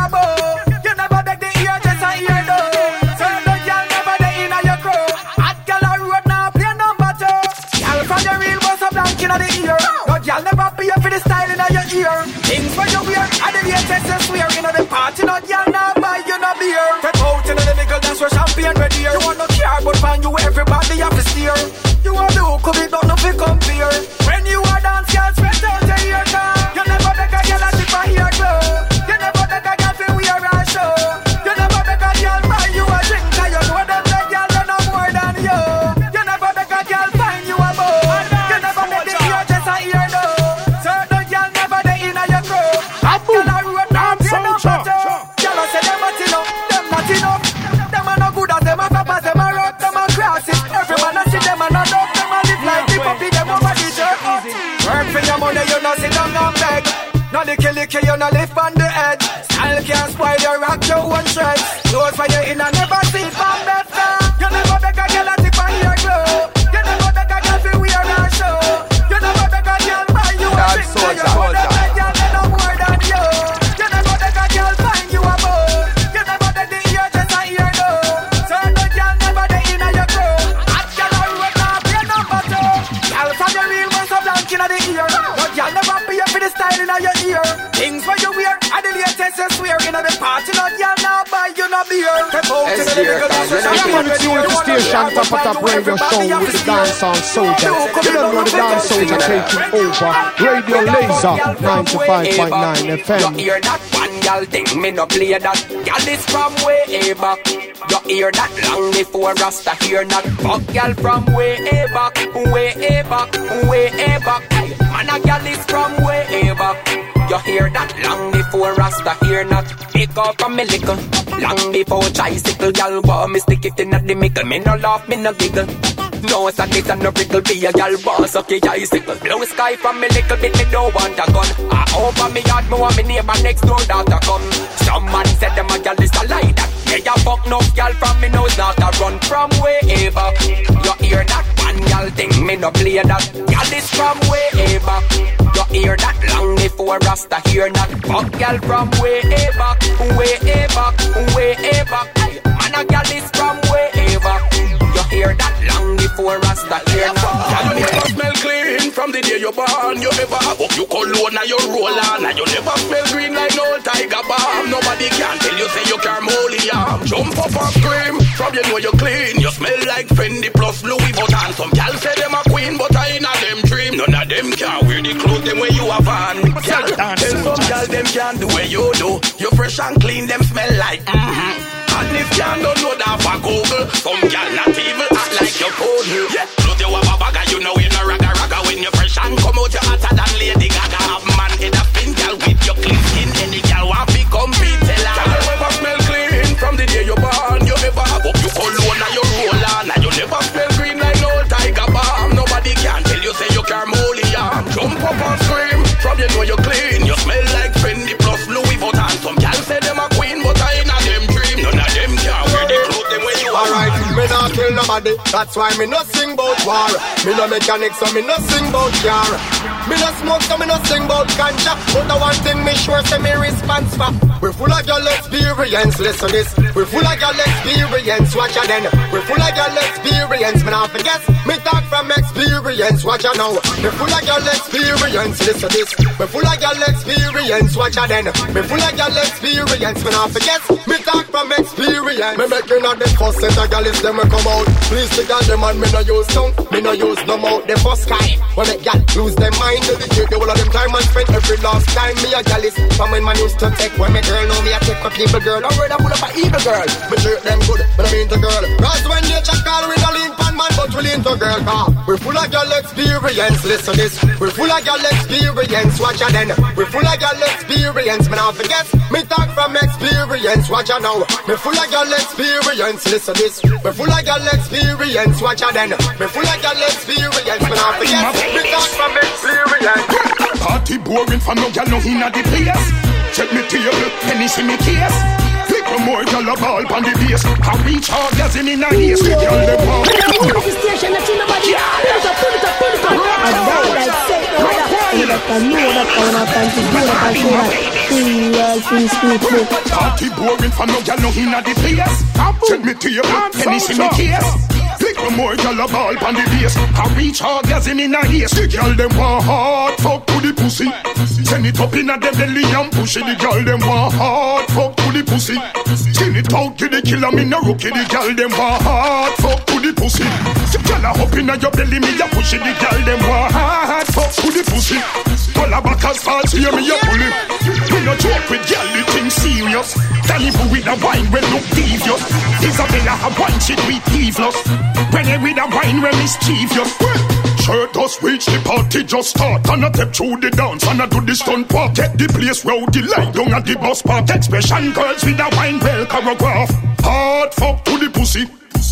back your own stress. Those for you in a never see from better. You never beg a girl to tip on your glow. You never beg a girl to wear a show. You never beg a girl buy you a drink. So you would have beg girl no more than you. You never beg a girl find you a bow. You never beg the ear just a ear no. So no girl never dey in a your crew. Hot girl a road now be number two. Girl from your real ones so blank in the ear. But girl never pay for the style in your ear. Things for you wear are the latest you swear. In the party no girl now buy you no beer. Step out to the lyrical station. I'm going to tune the station top of top radio show with the dance song Soldier. You don't know the dance Soldier taking over. Radio Laser ninety-five point nine F M. You hear that one girl thing, me no play that. Girl is from way back. You hear that long before Rasta hear that. Fuck girl from way back, way back, way back. Man a girl is from way back. You hear that long before Rasta hear not. Pick up from me liquor. Long before tricycle, y'all want me stick it in at the mickle. Me no laugh, me no giggle. No sadness and no prickle. Be a y'all want suck a icicle. Blue sky from me little bit, me don't want a gun. I over me yard, me want me neighbor next door daughter come. Some man said them a y'all is a lie that. Yeah, ya fuck no y'all from me nose not a run from way back. You hear that one y'all thing, me no play that. Y'all is from way back. You hear that long before Rasta hear not. Fuck y'all from way back, way back, way back. Man a gal is from way back. You hear that long before Rasta hear not. Y'all never smell clean from the day you born. You never have up you cologne and you roll on. And you never smell green like no tiger balm. Nobody can tell you say you care molly arm. Jump up and scream from you know you clean. You smell like Fendi plus Louis Vuitton. Some gal say them a queen but I ain't a them dream. None of them can wear the clothes them when you have on. Gal, tell some gal them can do what you do. You fresh and clean them smell like mm-hmm. And if you don't know that for Google, some gal not even act like you cold. Yeah, look you have a bag and you know you no ragga ragga. When you fresh and come out you hotter than Lady Gaga. Have man in a fin gal with your clean skin. Any gal want be compete tell her. Gal you ever smell clean from the day you born. You ever have up you cologne and you roll on. And you never smell green like no tiger balm. Nobody can tell you say you care molly arm. Jump up and scream from you know you clean. You smell like Fendi plus Louis Vuitton. Some gal say them a queen but I ain't a them dream. None of them can wear the clothes them when you are. Alright, me not kill nobody. That's why me no sing about war. Me no mechanic so me no sing about car. Me no smoke so me no sing about ganja. But the one thing me sure say me response for. We full of your experience, listen this. We full of your experience, watch ya then. We full of your experience, me not forget. Me talk from experience, watch ya now. Me full of your experience, listen this. Me full of your experience, watch ya then. Me full of your experience, me not forget. Me talk from experience. Me make me not the first set of gal is them me come out. Please the gal them and me no use tongue. Me no use no mouth. The first guy when make gal lose their mind. Dedicate the whole of them time and spend every last time. Me a gal is from when man used to take. When me girl know me I take my people girl. I'm ready to pull up a evil girl. Me treat them good, but I mean the girl. Cause when nature call we no lean pan man, but we lean to girl car. We full of gal experience, listen this. We full of gal experience, watch ya then. We full of gal experience, me not forget. Me talk from experience, watch ya now. Me full of gal experience, listen this. Me full of gal experience, watch ya then. Me full of gal experience, me not forget. Me talk from experience. Party boring for no gal no inna the place. Check me table, penny see me case. Click no more gal a ball pon the base. I reach all gas in inna haze. The gal dem ball. The station that you nobody. Put it up, put it up, put it up. And that like say no that. You let them know that I wanna find to do that and show that. Free world, free street, free. Party boring for no gal no inna the place. Check me table, penny see me case. Click no more gal a ball pon the base. I reach all gas in inna haze. The gal dem want hard fuck to the pussy. Send it up inna them belly and push it. The gal dem want hard fuck to the pussy. Send it out to the killer me no rookie. The gal dem want hard fuck to the pussy. The gal a up inna your belly me a push it. The gal dem want hard fuck to the pussy. Pull a back as fast here me a pull it. We no joke with gal, the thing serious. Talibu with a wine when look devious. Isabella a wine shit with devils. Rennie with a wine when mischievous. Shirt us reach the party just start. And I step through the dance and I do the stunt walk. Get the place where the line down at the bus park. Expression girls with a wine well choreograph. Hard fuck to the pussy.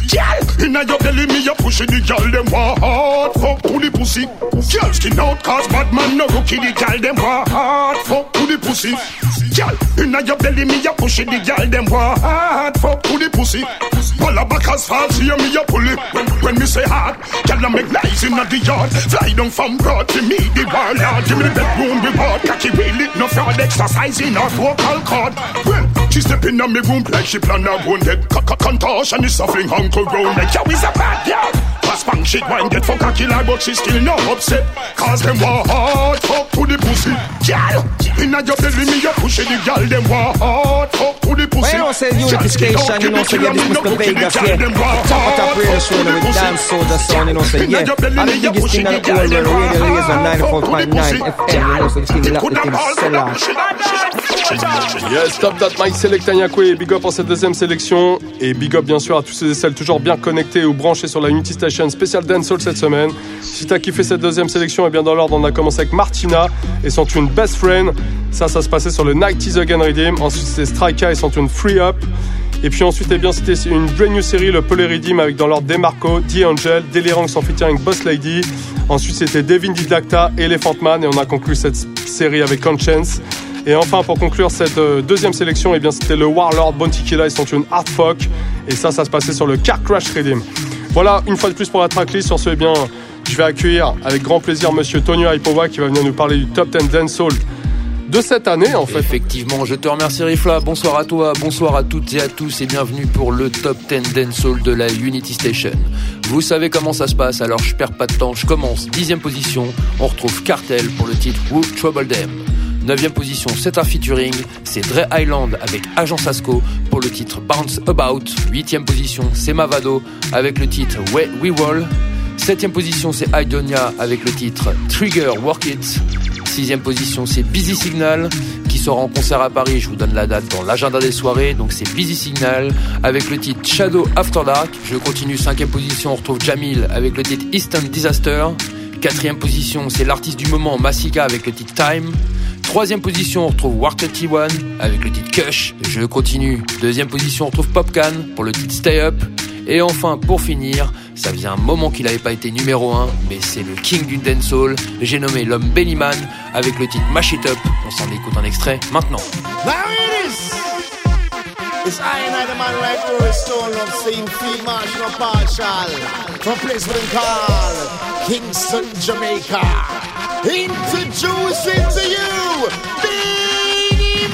Girl, inna your belly me a pushing the girl them want hard fuck to the pussy. Girl skin out cause bad man no rookie. The girl them want hard fuck to the pussy. Girl, inna your belly me a pushing the girl them want hard fuck to the pussy. Pull a back as far as here me a pull it. When, when me say hard, girl a make nice inna the yard. Fly down from broad to me the warlord. Give me the bedroom reward. Cocky wheel it no fraud. Exercising her vocal cord. Well, she step in me room like she plan her own dead. Contortion is suffering uncle round neck. Yo, is a bad girl. Pass bang shit wine get fuck a killer, but she still not upset. Cause them want hard fuck to the pussy. Girl, inna your belly me a pussy. The girl them want hard fuck to the pussy. When you know say Unity Station, you know say yeah, this Mister Vegas here. Top of top radio show with Dance Soldier sound, you know say yeah. And the biggest thing that the world where Radio Laser ninety-four point nine F M, you know so the thing lock the thing sell out. Yes, top that Mike Select Anyakwe, big up pour cette deuxième sélection. Et big up bien sûr à tous ceux et celles toujours bien connectés ou branchés sur la Unity Station spéciale Dancehall cette semaine. Si t'as kiffé cette deuxième sélection, et bien dans l'ordre on a commencé avec Martina et son tune Best Friend. Ça, ça se passait sur le nineties Again Redeem. Ensuite c'est Strika et son tune Free Up. Et puis ensuite, eh bien, c'était une brand new série, le Polyredeem, avec dans l'ordre Demarco, D'Angel, Delirance en featuring Boss Lady. Ensuite, c'était Devin Didacta, Elephant Man, et on a conclu cette série avec Conscience. Et enfin, pour conclure cette euh, deuxième sélection, eh bien, c'était le Warlord Bounty Killer et son tune Hard Fuck. Et ça, ça se passait sur le Car Crash Redeem. Voilà, une fois de plus pour la tracklist. Sur ce, eh bien, je vais accueillir avec grand plaisir Monsieur Tonio Aipova qui va venir nous parler du Top dix Dancehall de cette année en fait. Effectivement, je te remercie Rifla, bonsoir à toi, bonsoir à toutes et à tous et bienvenue pour le Top dix Dancehall de la Unity Station. Vous savez comment ça se passe, alors je perds pas de temps, je commence. Dixième position, on retrouve Cartel pour le titre Who Trouble Them. Neuvième position, c'est un featuring, c'est Dre Island avec Agence Asco pour le titre Bounce About. Huitième position, c'est Mavado avec le titre Way We Roll. Septième position, c'est Idonia avec le titre Trigger Work It. Sixième position, c'est Busy Signal qui sera en concert à Paris. Je vous donne la date dans l'agenda des soirées. Donc c'est Busy Signal avec le titre Shadow After Dark. Je continue. Cinquième position, on retrouve Jamil avec le titre Instant Disaster. Quatrième position, c'est l'artiste du moment Massiga avec le titre Time. Troisième position, on retrouve Warter T un avec le titre Kush. Je continue. Deuxième position, on retrouve Popcan pour le titre Stay Up. Et enfin, pour finir, ça faisait un moment qu'il n'avait pas été numéro un, mais c'est le king du dancehall. J'ai nommé l'homme Benny Man avec le titre Mash It Up. On s'en écoute un extrait maintenant. There it is. It's I and I, the man right through his stone of Saint Field Marshall Partial. From place we call Kingston, Jamaica. Introducing to you, Benny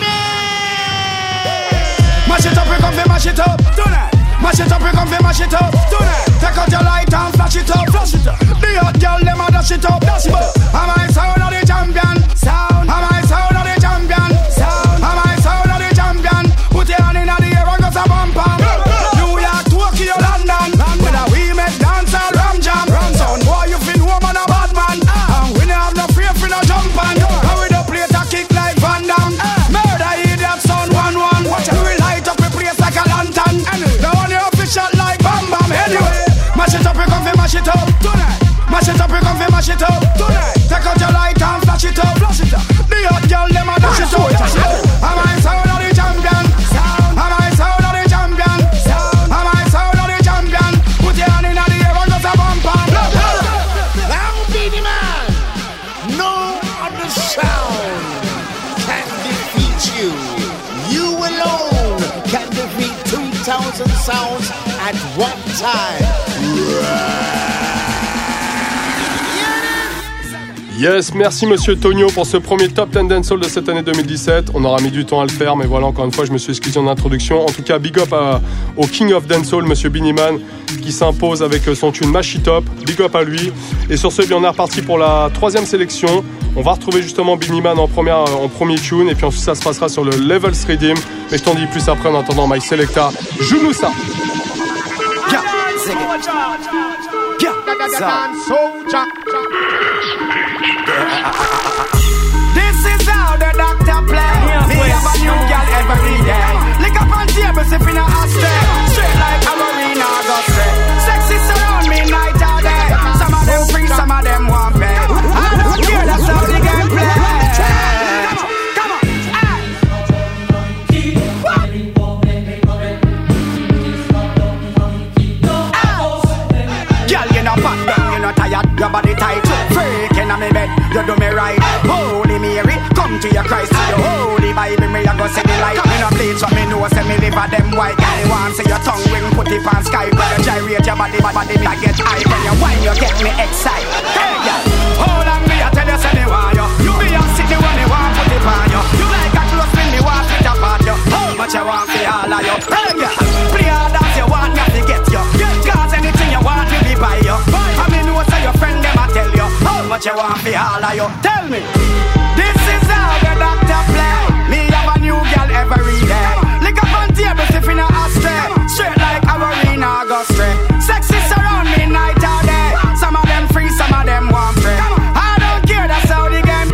Man. Mash it up, we come to mash it up tonight. Mash it up, we come fi mash it up tonight. Take out your light and flash it up, flash it up. The hot girl dem a dash it up, dash it up. Am I sound of the champion? Sound. Am I sound of the champion? Sound. Am I sound of the champion? Put your hand in the air and go sa bum bum. New York, Tokyo, London. Whether we make dance or ram jam. Sound boy, you feel woman a bad man. And we no have no fear for no jump on. And we don't play to kick like Van Damme. Murder idiot sound one one. We will light up a place like a lantern. Shot like bam bam anyway. Mash it up, we come fi mash it up tonight. Mash it up, we come fi mash it up tonight. Take out your light and flash it up, flash it up. The hot girl dem a dash it up, dash it up. Am I sound of the champion? Sound. Am I sound of the champion? Sound. Am I sound of the champion? Put your hand in the air and just a bump bam. Now Benny Man, no other sound can defeat you. You alone can defeat two thousand sounds at one time. Yes, merci Monsieur Tonio pour ce premier Top dix Dancehall de cette année deux mille dix-sept. On aura mis du temps à le faire, mais voilà, encore une fois, je me suis excusé en introduction. En tout cas, big up à, au King of Dancehall, Monsieur Benny Man, qui s'impose avec son tune Mash It Up. Big up à lui. Et sur ce, bien, on est reparti pour la troisième sélection. On va retrouver justement Benny Man en, première, en premier tune, et puis ensuite ça se passera sur le Levels Redeem. Mais je t'en dis plus après en attendant My Selecta. Joue-nous ça. Yeah, sing it. Yeah, soldier. This is how the doctor play. Me have a new girl every day. Lick up on table, sipping a hot stay. Straight like a marina, Augusta. Sexy surround me night or day. Some of them free, some of them want pay. I don't care, that's how the game play. Come on, hey. me bed, you do me right. Holy Mary, come to your Christ. To your holy Bible, me a go see the light. Me no bleach, but me know say me live a them white. Girl, you want see your tongue ring, put it on sky. When you gyrate your body, body me a get high. When you whine, you get me excited. Hey, girl, hold on me, I tell you say me want you. You be a city when me want put it on you. You like a close when me want fit apart you. How much you want for all of you? Hey, girl, play hard as you want me to get you. Cause anything you want me be buy you. I mean, know say your friend them a tell you. How much you want for all of you? Tell me. This is how the doctor play. Me have a new girl every day. Lick up on table, if in a astray. Straight like a arena, go straight. Sexy surround me night or day. Some of them free, some of them want free. I don't care, that's how the game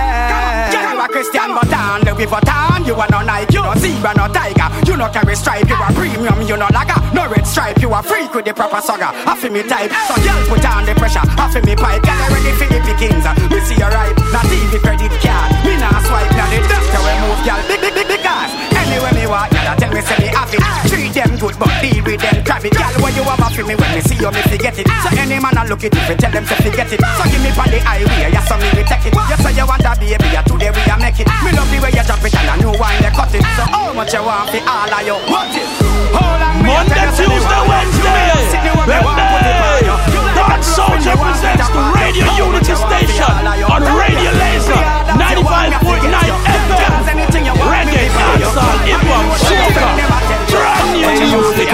play. You a Christian but on the river town. You are no Nike, you no zebra, no tiger. You no carry stripe, you a premium, you no lager. No red stripe, you a freak with the proper sugar. Half of me type, so girl put on the pressure. Half of me pipe, get ready for the pickings. We see you right, not T V credit card. Me nah swipe, now the doctor will move, girl. Big, big, big, big cars. Anyway me walk, girl, tell me say me have it. Treat them good, but deal with them crab it. Girl, what you have for me when me see you, me forget it. So any man I look at it, tell them to forget it. So give me for the highway, yes, so me we take it. You say you want a baby, yeah, today we a make it. Me love the way you drop it and a new wine they cut it. So how much you want for all of you? What it? Hold on, me Monday, Tuesday, Wednesday, Wednesday. Dark Soldier presents the Radio Unity Station on Radio Laser ninety-five point nine F M. Reggae, dancehall, hip-hop, soca, brand new music.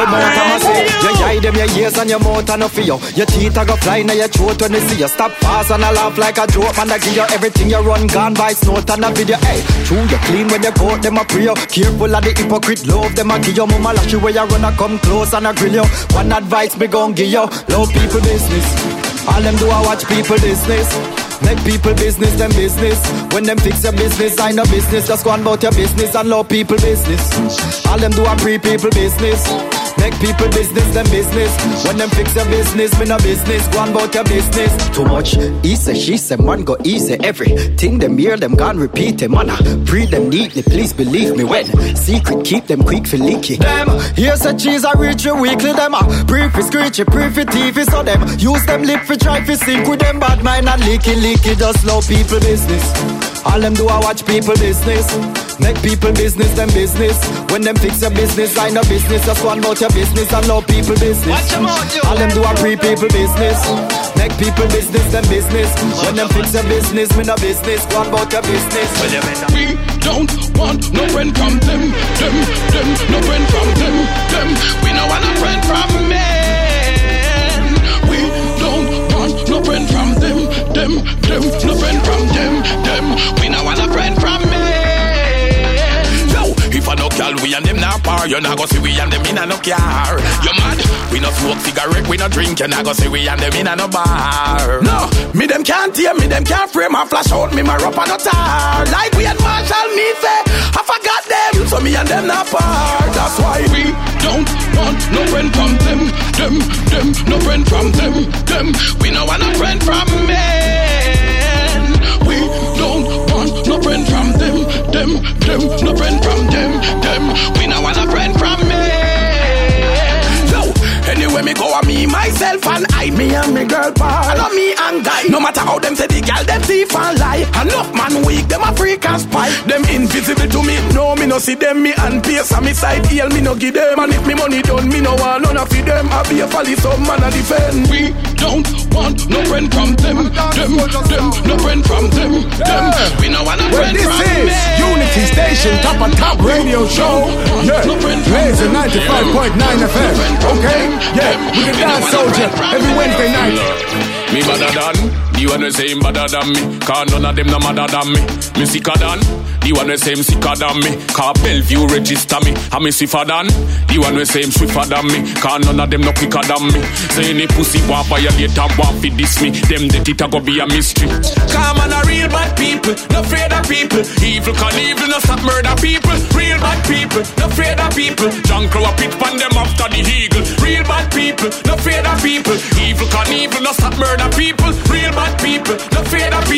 You hide them your ears and your mouth and no fear. Your teeth are go fly in your throat when they see you. Stop fast and I laugh like a joke. Man, I give you everything you run gone by snout and a video. Hey, true, you clean when you go, them a pray you. Careful of the hypocrite love, them a give you. Mama lash you where you run, I come close and I grill you. One advice me gon' give you, love people business. All them do I watch people business. Make people business, them business. When them fix your business, I no business. Just go on about your business and love people business. All them do I pre people business. Make people business, them business. When them fix your business, me no business. Go on about your business. Too much easy, she said, man go easy. Everything them hear, them gone repeat it. Man, I pre them neatly, please believe me. When secret, keep them quick for leaky. Them, here's a cheese, I reach you weekly. Them, I pre for screechy, pre for T V. So them, use them lip for try for sink with them bad mind and leaky, leaky. Just love people business. All them do I watch people business. Make people business, them business. When them fix your business, I no business. Just one about your business and love people business. All them do I pre people business. Make people business, them business. When them fix your business, me no business. One about your business. We don't want no friend from them, them, them. No friend from them, them. We no want a friend from men. We don't want no friend from them, them, them. No friend from them, them. We no want a friend from men. If I no girl, we and them not par. You not go see we and them in a no car. You mad? We no smoke cigarette, we no drink. You not go see we and them in a no bar. No, me them can't hear, me them can't frame and flash out me my rope and a tar. Like we had Marshall, me say, I forgot them, so me and them not par. That's why we don't want no friend from them, them, them. No friend from them, them. We no want a friend from men. We don't want no friend from them, them, them. No friend from them, them. We no want a friend from me. So, anyway me go a me, myself and I, me and me girl pal. I love me and guy. No matter how them say the girl, them thief and lie. Enough man weak, them a freak and spy. Them invisible to me, no me no see them. Me and pace on me side, heel me no give them. And if me money done, me no want none of them. I be a folly, some man a defend. We don't want no friend from them, them, them. No friend from them, them. We no want a friend from them. This is Unity Station, top of top radio show. Yeah, Laser ninety-five point nine F M. Okay, yeah, we can dance soldier every Wednesday night. Me better than the one who say him better than me. Cause none of them no madder than me. Me sicker than the one who say him sicker than me. Cause Bellevue register me. And me stiffer than the one who say him swifter than me. Cause none of them no quicker than me. Say any pussy want violate and want fi diss me. Them the it a go be a mystery. Cause man a real bad people, no afraid of people. Evil can evil no stop murder people. Real bad people, no afraid of people. John Crow a pit pan them after the eagle. Real bad people, no afraid of people. Evil can evil no stop murder people. Real bad people, no afraid of people.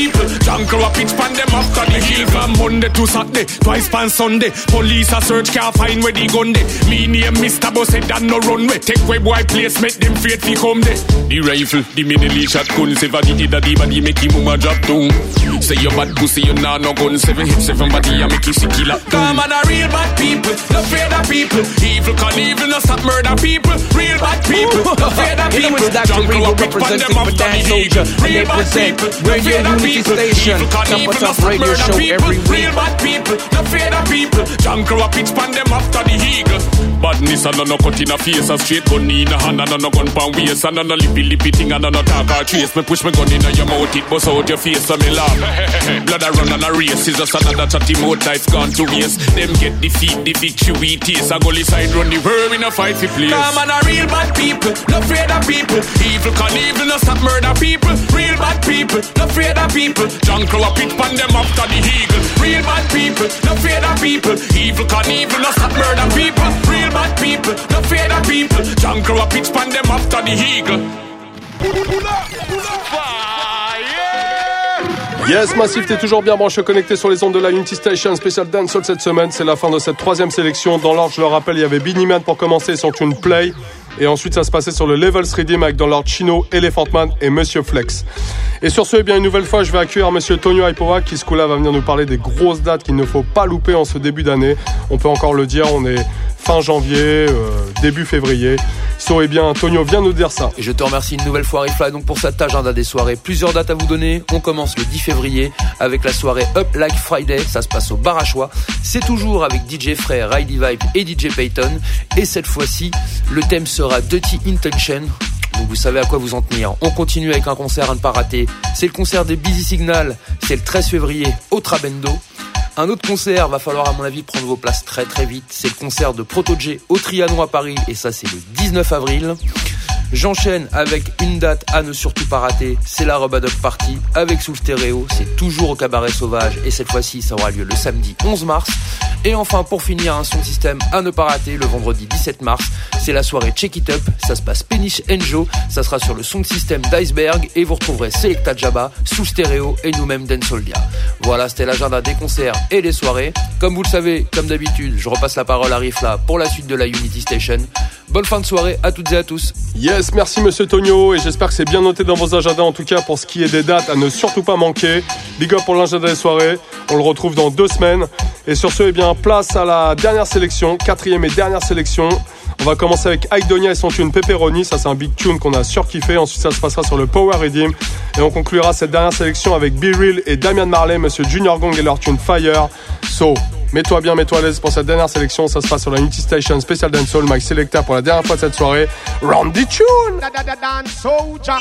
Junker a pitch pan them after the hill. From Monday to Saturday, twice pan Sunday. Police a search can't find where the gun dey. Me name Mister Boss said that no runway. Take way boy place, make them afraid fi come there. The rifle, the mini shotgun, seven the head of the body make him mama drop down. Say you bad pussy, you nah no gun. Seven hit seven body, I make you see killer. Come on, a real bad people, no afraid of people. Evil can evil, no stop murder people. Real bad people, no afraid of people. Jungle up it pan them off the eagle. Real bad people, no afraid of people. Evil can evil, no stop murder people. Real bad people, no afraid of people. Jungle up it pan them after the eagle. Badness and no cut in a face, a straight gun in a hand and no gun pan waist and no lippy lippy thing and no talk or trace. Me push me gun in your mouth, it bust out your face so me laugh. Blood a run and a race, is just another chatty mouth life gone to waste. Them get defeat, the victory we taste. A gully side run the world in a fight for place. Come on, a real bad people, no afraid of people. Evil can evil, no stop murder people. Real bad people, no afraid of people. Jungle a pit pan them after the eagle. Real bad people, no afraid of people. Evil can evil, no stop murder people. Real bad people, no afraid of people. Jungle a pit pan them after the eagle. Yes, Massif, t'es toujours bien branché, connecté sur les ondes de la Unity Station, spécial dancehall cette semaine. C'est la fin de cette troisième sélection. Dans l'ordre, je le rappelle, il y avait Beenie Man pour commencer, son tune Play. Et ensuite, ça se passait sur le Levels Redeem avec dans l'ordre Chino, Elephant Man et Monsieur Flex. Et sur ce, eh bien, une nouvelle fois, je vais accueillir Monsieur Tonio Aipoa qui, ce coup-là, va venir nous parler des grosses dates qu'il ne faut pas louper en ce début d'année. On peut encore le dire, on est fin janvier, euh, début février. So, eh bien, Tonio vient nous dire ça. Et je te remercie une nouvelle fois, Rifla, donc pour cet agenda des soirées. Plusieurs dates à vous donner. On commence le dix février avec la soirée Up Like Friday. Ça se passe au Bar à Choix. C'est toujours avec D J Frey, Ridey Vibe et D J Payton. Et cette fois-ci, le thème sera Dirty Intention. Donc vous savez à quoi vous en tenir. On continue avec un concert à ne pas rater. C'est le concert des Busy Signal. C'est le treize février au Trabendo. Un autre concert, va falloir à mon avis prendre vos places très très vite. C'est le concert de Proto-J au Trianon à Paris. Et ça c'est le dix-neuf avril. J'enchaîne avec une date à ne surtout pas rater. C'est la Rub-a-Dub Party avec Soul Stereo. C'est toujours au Cabaret Sauvage. Et cette fois-ci ça aura lieu le samedi onze mars. Et enfin pour finir, un son système à ne pas rater le vendredi dix-sept mars. C'est la soirée Check It Up. Ça se passe Péniche Enjo. Ça sera sur le son système d'Iceberg. Et vous retrouverez Selecta Jabba, Soul Stereo et nous-mêmes Dansoldia. Voilà, c'était l'agenda des concerts et les soirées. Comme vous le savez, comme d'habitude, je repasse la parole à Rifla pour la suite de la Unity Station. Bonne fin de soirée à toutes et à tous. Yes, merci Monsieur Tonio, et j'espère que c'est bien noté dans vos agendas, en tout cas pour ce qui est des dates à ne surtout pas manquer. Big up pour l'agenda des soirées, on le retrouve dans deux semaines. Et sur ce, eh bien, place à la dernière sélection, quatrième et dernière sélection. On va commencer avec Ike Donia et son tune Pepperoni. Ça, c'est un big tune qu'on a surkiffé. Ensuite, ça se passera sur le Power Redeem. Et on conclura cette dernière sélection avec Be Real et Damian Marley, Monsieur Junior Gong et leur tune Fire. So, mets-toi bien, mets-toi à l'aise pour cette dernière sélection. Ça se passe sur la Unity Station Special Dancehall. Mike Selecta pour la dernière fois de cette soirée. Round the tune! Da, da, da, dance soldier.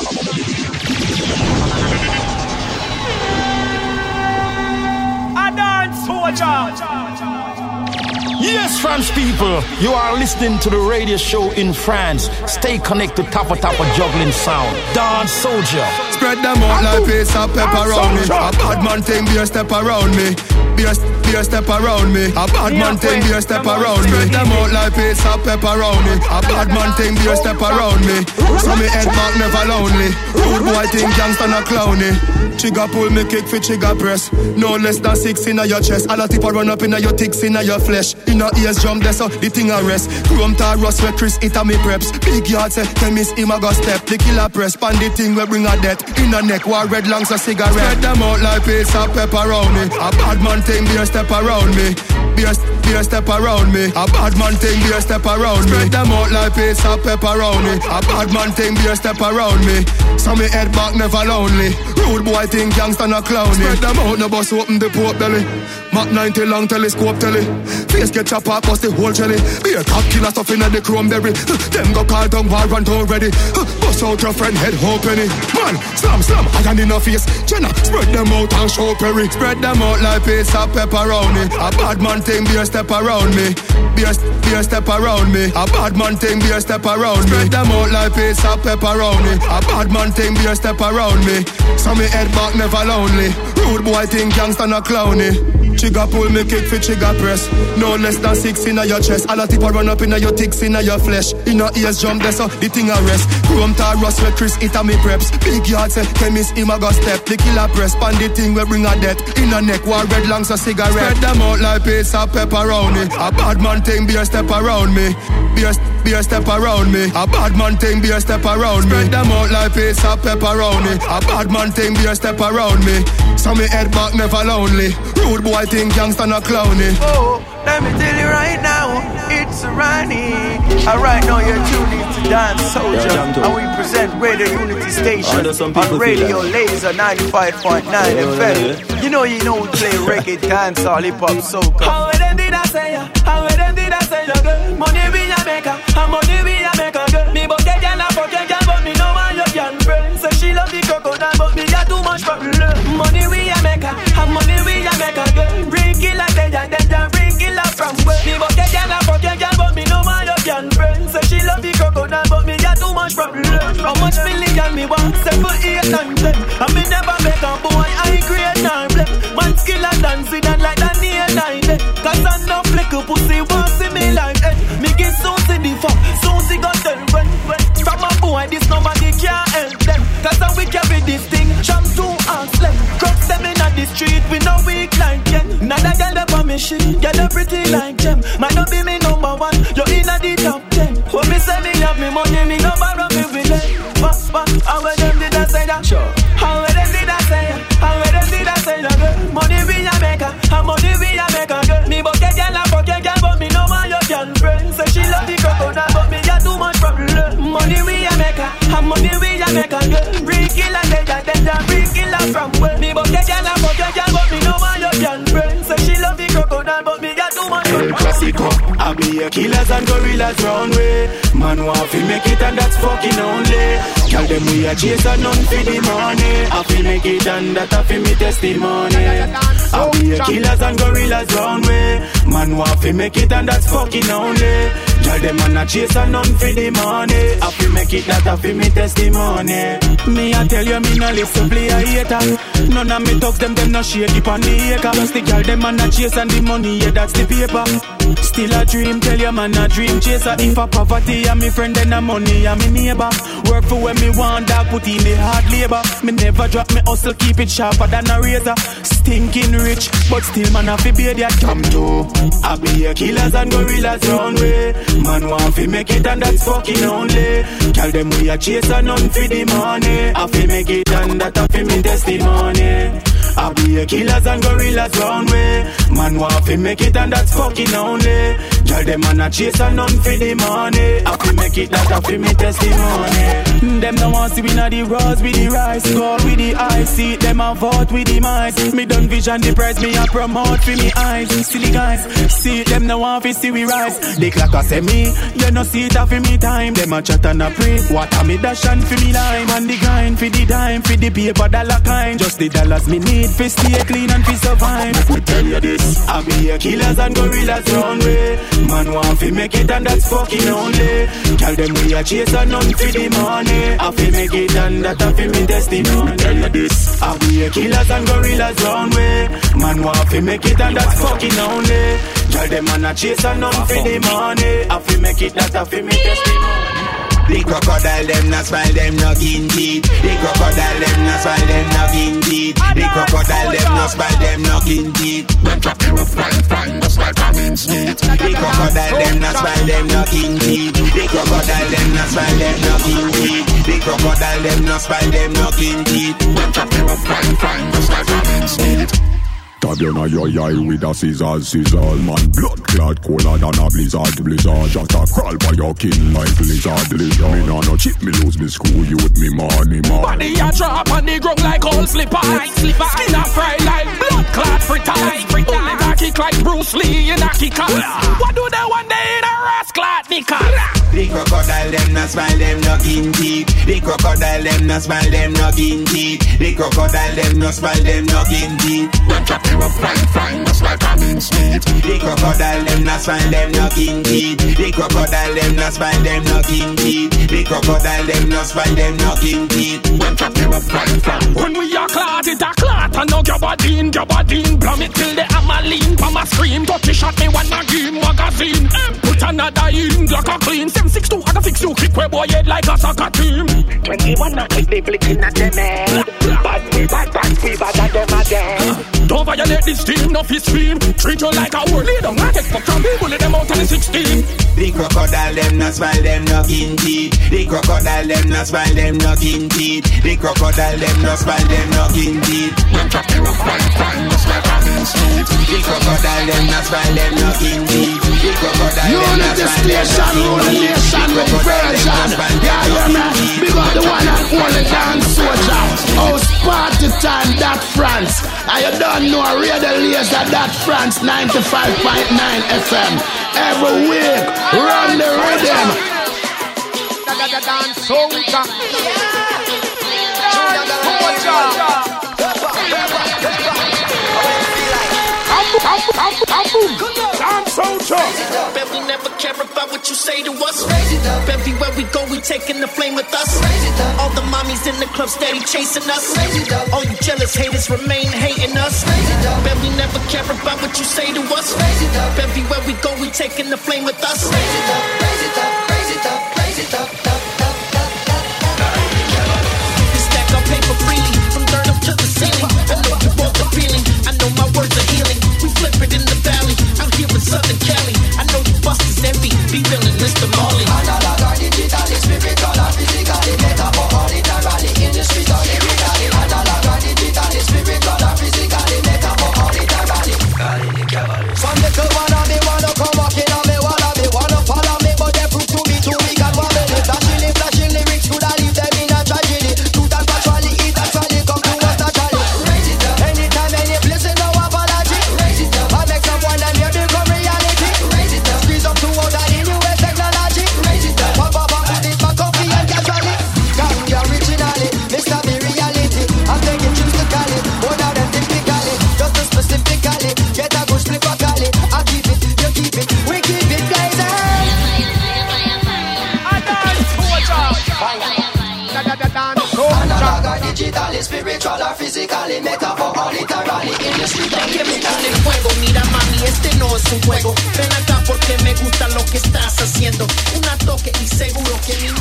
A dance soldier. Yes, France people, you are listening to the radio show in France. Stay connected, Tappa Tappa juggling sound. Dance Soldier. Spread them out like piece of pepperoni. A bad man thing, be a step around me. Be a, be a step around me. A bad man thing, be a step around me. Spread them out like piece of pepperoni. A bad man thing, be a step around me. So me head back never lonely. Rude boy think gangsta not clowny. Trigger pull me kick for trigger press. No less than six in your chest. All the tip run up in your ticks in your flesh. In your ears jump there so the thing a rest. Chrome tar rust where Chris it a me preps. Big yard say chemist him a go step. The killer press pan the thing we bring a death. In a neck war red lungs a cigarette. Spread them out like piece of pepperoni. A bad man thing be a step around me. Be a, be a step around me. A bad man thing be a step around me. Spread them out like piece of pepperoni. A bad man thing be a step around me. So me head back never lonely. Rude boy think gangsta not clowny. Spread them out no bus open the port belly. Mach ninety long telescope telly. Face get chop up bust the whole jelly. Be a top killer stuff in the chrome berry. Them go call down war and don't ready. Bust out your friend head whole penny. Man, slam slam iron in the face. Jenna spread them out and show Perry. Spread them out like piece of pepperoni. A bad man thing, be a step around me. Be a, be a step around me. A bad man thing, be a step around me. Spread them out like pace of pepperoni. A bad man thing, be a step around me. So me head back never lonely. Rude boy think gangsta no clowny. Trigger pull me kick for trigger press. No less than six in your chest. All the tip run up in your ticks in your flesh. In your ears jump there so the thing a rest. Chrome tar rust with Chris it a me preps. Big yard say chemist him a go step. The killer press pan the thing we bring a death. In a neck war red lungs a cigarette. Spread them out like pace of pepperoni. A bad man thing be a step around me. Be a, be a step around me. A bad man thing be a step around me. Spread them out like pace of pepperoni. A bad man thing be a step around me. So me head back never lonely. Rude boy think gangsta no clowny. Oh, let me tell you right now, it's Ronnie. Alright now you're tuned in to Dance Soldier, yeah, and we present Radio Unity Station on Radio Laser ninety-five point nine F M. You know you know we play reggae, dance, all hip hop, soca. How them did I say ya? How them did I say ya? Girl, money be a maker, and money be a maker. Girl, me bucket girl and bucket girl, but me no want your girl friend. So she love the crocodile, but me got too much problem. Money we a maker, and money we a maker. Girl, bring killer dead and dead, bring killer from where. Me bucket girl and bucket girl, but me no want your girl friend. So she love the crocodile, but me got too much problem. How much million me want? Seven, eight, nine, ten. And me never make a boy, I create nine black. Man skill and dancing and like that near nine. Cause I no flick a pussy, won't see me like that. Me get Susie the fuck, Susie got tell when, when. From a boy, this nobody can't help them. Cause I we carry this thing, jump two arms left. Cross them in the street, we no weak like them. Another girl up on me shit, get a pretty like them. Might not be me number one, you're in a the top ten. When me say me have me money, me no borrow me with them. But, but, how where them did I say that? Sure. How where them did I say that? How where them did I say that? Girl? Money be a maker, and money be a maker. Girl. Me bucket girl and bucket girl, but me no want your girl friend. Say she love the crocodile, but me got too much problem. Money we a maker, and money we a maker. Girl. Bring killer dead and dead, bring killer from where. Me bucket girl and bucket girl, but me no want your girl friend. Say she love the crocodile, but me got too much problem. Classico, I be a killers and gorillas round way. Man want fi make it and that's fucking only. Tell them we a chase and none for the money. I fi make it and that I fi me testimony. I be a killers and gorillas round way. Man want fi make it and that's fucking only. Tell them man a chase and none for the money. I fi make it that I fi me testimony. Me I tell you me no listen play a hater. None of me talks them them no shake it on the acre. Just the girl them man a chase and the money yeah that's the paper. Still a dream tell you man a dream chaser. If a poverty and me friend then a money and me neighbor. Work for when me want dog put in the hard labor. Me never drop me hustle keep it sharper than a razor. Stinking rich but still man a fi be that come to. I be a killers and gorillas round way. Man want fi make it and that's fucking only. Tell them we a chase and none for the money. I fi make it and that I fi me testimony. I be a killers and gorillas round way. Man want fi make it and that's fucking only. Tell them man a chase and none for the money. I fi make it that I fi me testimony. Them no want see we na the rose with the rice. Call with the eyes, see them a vote with the mice. Me done vision the price, me a promote for me eyes. Silly guys, see them no want fi see we rise. The clock a say me, you no see it a fi me time. Them a chat and a pray, what a me dash and fi me line. And the grind fi the dime, fi the paper dollar kind. Just the dollars me need fi stay clean and fi survive. If we tell you this, I be a killers and gorillas round way. Man want fi make it and that's fucking only. Tell them we a chase and none fi the money. I fi make it and that I fi me testimony. Tell you this, I be a killers and gorillas round way. Man want fi make it and that's fucking only. Tell them man a chase and none fi the money. I fi make it that I fi me testimony. The crocodile them not smile them no in teeth. The crocodile them not smile them no in teeth. The crocodile them not smile them no in teeth. Them drop you a flying flying just like a mince meat. The crocodile them not smile them no in teeth. The crocodile them not smile them no in teeth. The crocodile them not smile them no in teeth. Them drop you a flying flying just like a mince meat. Stab you na your eye with a scissor, scissor. Man, blood clot colder than a blizzard, blizzard. Just a crawl by your kin like lizard, lizard. Me nah no chip, me lose me school, you with me money, man. Body a drop on the ground like old slipper. Skin a fry like blood clot fritters. Only that kick like Bruce Lee in a kicker. What do they one day in a rascal at nickel? The crocodile them no smile, them no kin teeth. The crocodile them no smile, them no kin teeth. The crocodile them no smile, them no kin teeth. When chop you up fine, fine, just like a mince meat. The crocodile them no smile, them no kin teeth. The crocodile them no smile, them no kin teeth. The crocodile them no smile, them no kin teeth. When chop you up fine, fine. When we a clot, it a clot, and no gabardine, gabardine. Blum it till the amaline, from a scream. Touch it, shot me one magazine, magazine. Put another in, like a clean. seven six two, I can fix you, kick where boy head like a soccer team. twenty-one now, they flicking at them head. Bad we bad, bad we bad, and them a dead. Don't violate this team, no fit scream. Treat you like a world leader, I get fucked from people, let them out on the sixteen. The crocodile them no smile, them no kin teeth. The crocodile them no smile, them no kin teeth. The crocodile them no smile, them no kin teeth. When chop you up fine, fine, just like a mince meat. The crocodile them no smile, them no kin teeth. The crocodile them no smile, them no kin teeth. The crocodile them no smile, them no kin teeth. Big up the one and only dance soldier. House party time, that France. And you don't know a radio laser, that France ninety-five point nine F M. Every week, run the rhythm. Dance soldier. Dance soldier. Bet we never care about what you say to us. Everywhere we go, we taking the flame with us. All the mommies in the club steady chasing us. All you jealous haters remain hating us. Bet we never care about what you say to us. Everywhere we go, we taking the flame with us. Raise it up, raise it up, raise it up, raise it up, up, up, up, up. You can stack our paper freely from dirt up to the ceiling. I know you want the feeling. I know my words are healing. We flip it in the valley, out here in Southern Cali. I know you busters envy, be villain, Mister Marley. Analog, digital, spiritual, physically, metaphor, literally, in the street, all lyrically. Analog, digital, spiritual, physically, metaphor, literally. Some little wanna me wanna come walking on me, wanna me wanna follow me, but they prove to be too weak and wobbly. Flashing, flashing lyrics, could I leave them in a tragedy? Truth and factually, it actually come to us naturally. Raise it up. Anytime, any place, no apology. Raise it up. I make someone them hear the come reality. Raise it up. Squeeze up to all that in new way technology. Raise it up. Pop up and put it back up and casually. Got me originally, Mister Me reality. I'm taking trips to Cali, more than them typically. Just as specifically, get a good split for Cali. I keep it, you keep it, we keep it blazing. Analog, digital, spiritual, or physically, metaphor, or literally, in the street, or chemically. Fuego, mira mami, este no es un juego. Ven acá porque me gusta lo que estás haciendo. Una toque y seguro que mi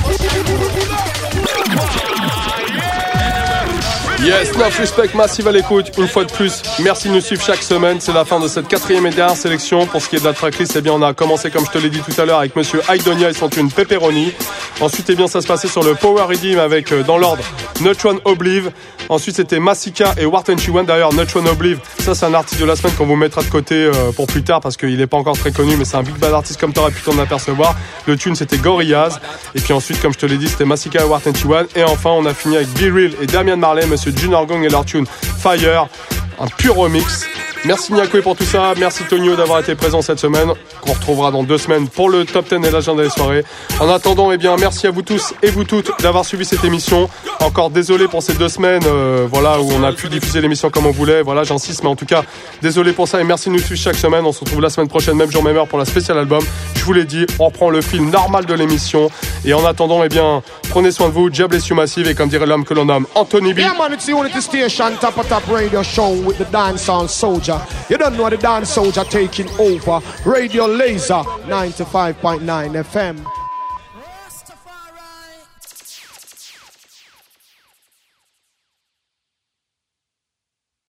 Yes, love, respect, massive à l'écoute. Une fois de plus, merci de nous suivre chaque semaine. C'est la fin de cette quatrième et dernière sélection. Pour ce qui est de la tracklist, eh bien, on a commencé, comme je te l'ai dit tout à l'heure, avec Monsieur Aidonia et son tune Pepperoni. Ensuite, eh bien, ça se passait sur le Power Redeem avec, euh, dans l'ordre, Nutron Oblive. Ensuite, c'était Massika et Wart and Chiwan. D'ailleurs, Nutron Oblive, ça, c'est un artiste de la semaine qu'on vous mettra de côté euh, pour plus tard parce qu'il n'est pas encore très connu, mais c'est un big bad artiste comme tu aurais pu t'en apercevoir. Le tune, c'était Gorillaz. Et puis ensuite, comme je te l'ai dit, c'était Massika et Wart and Chiwan. Et enfin, on a fini avec Be Real et Damian Marley, Monsieur Junior Gong et leur tune Fire. Un pur remix. Merci Nyakwe pour tout ça, merci Tonio d'avoir été présent cette semaine, qu'on retrouvera dans deux semaines pour le top dix et l'agenda des soirées. En attendant, eh bien, merci à vous tous et vous toutes d'avoir suivi cette émission. Encore désolé pour ces deux semaines, euh, voilà, où on a pu diffuser l'émission comme on voulait, voilà, j'insiste, mais en tout cas, désolé pour ça et merci de nous suivre chaque semaine. On se retrouve la semaine prochaine, même jour, même heure pour la spéciale album. Je vous l'ai dit, on reprend le film normal de l'émission. Et en attendant, eh bien, prenez soin de vous, Dieu bless you massive, et comme dirait l'homme que l'on nomme Anthony B. Yeah man, it's the Unity Station, top of top radio show with the dancehall soldier. You don't know the dance soldier taking over. Radio Laser, ninety-five point nine F M.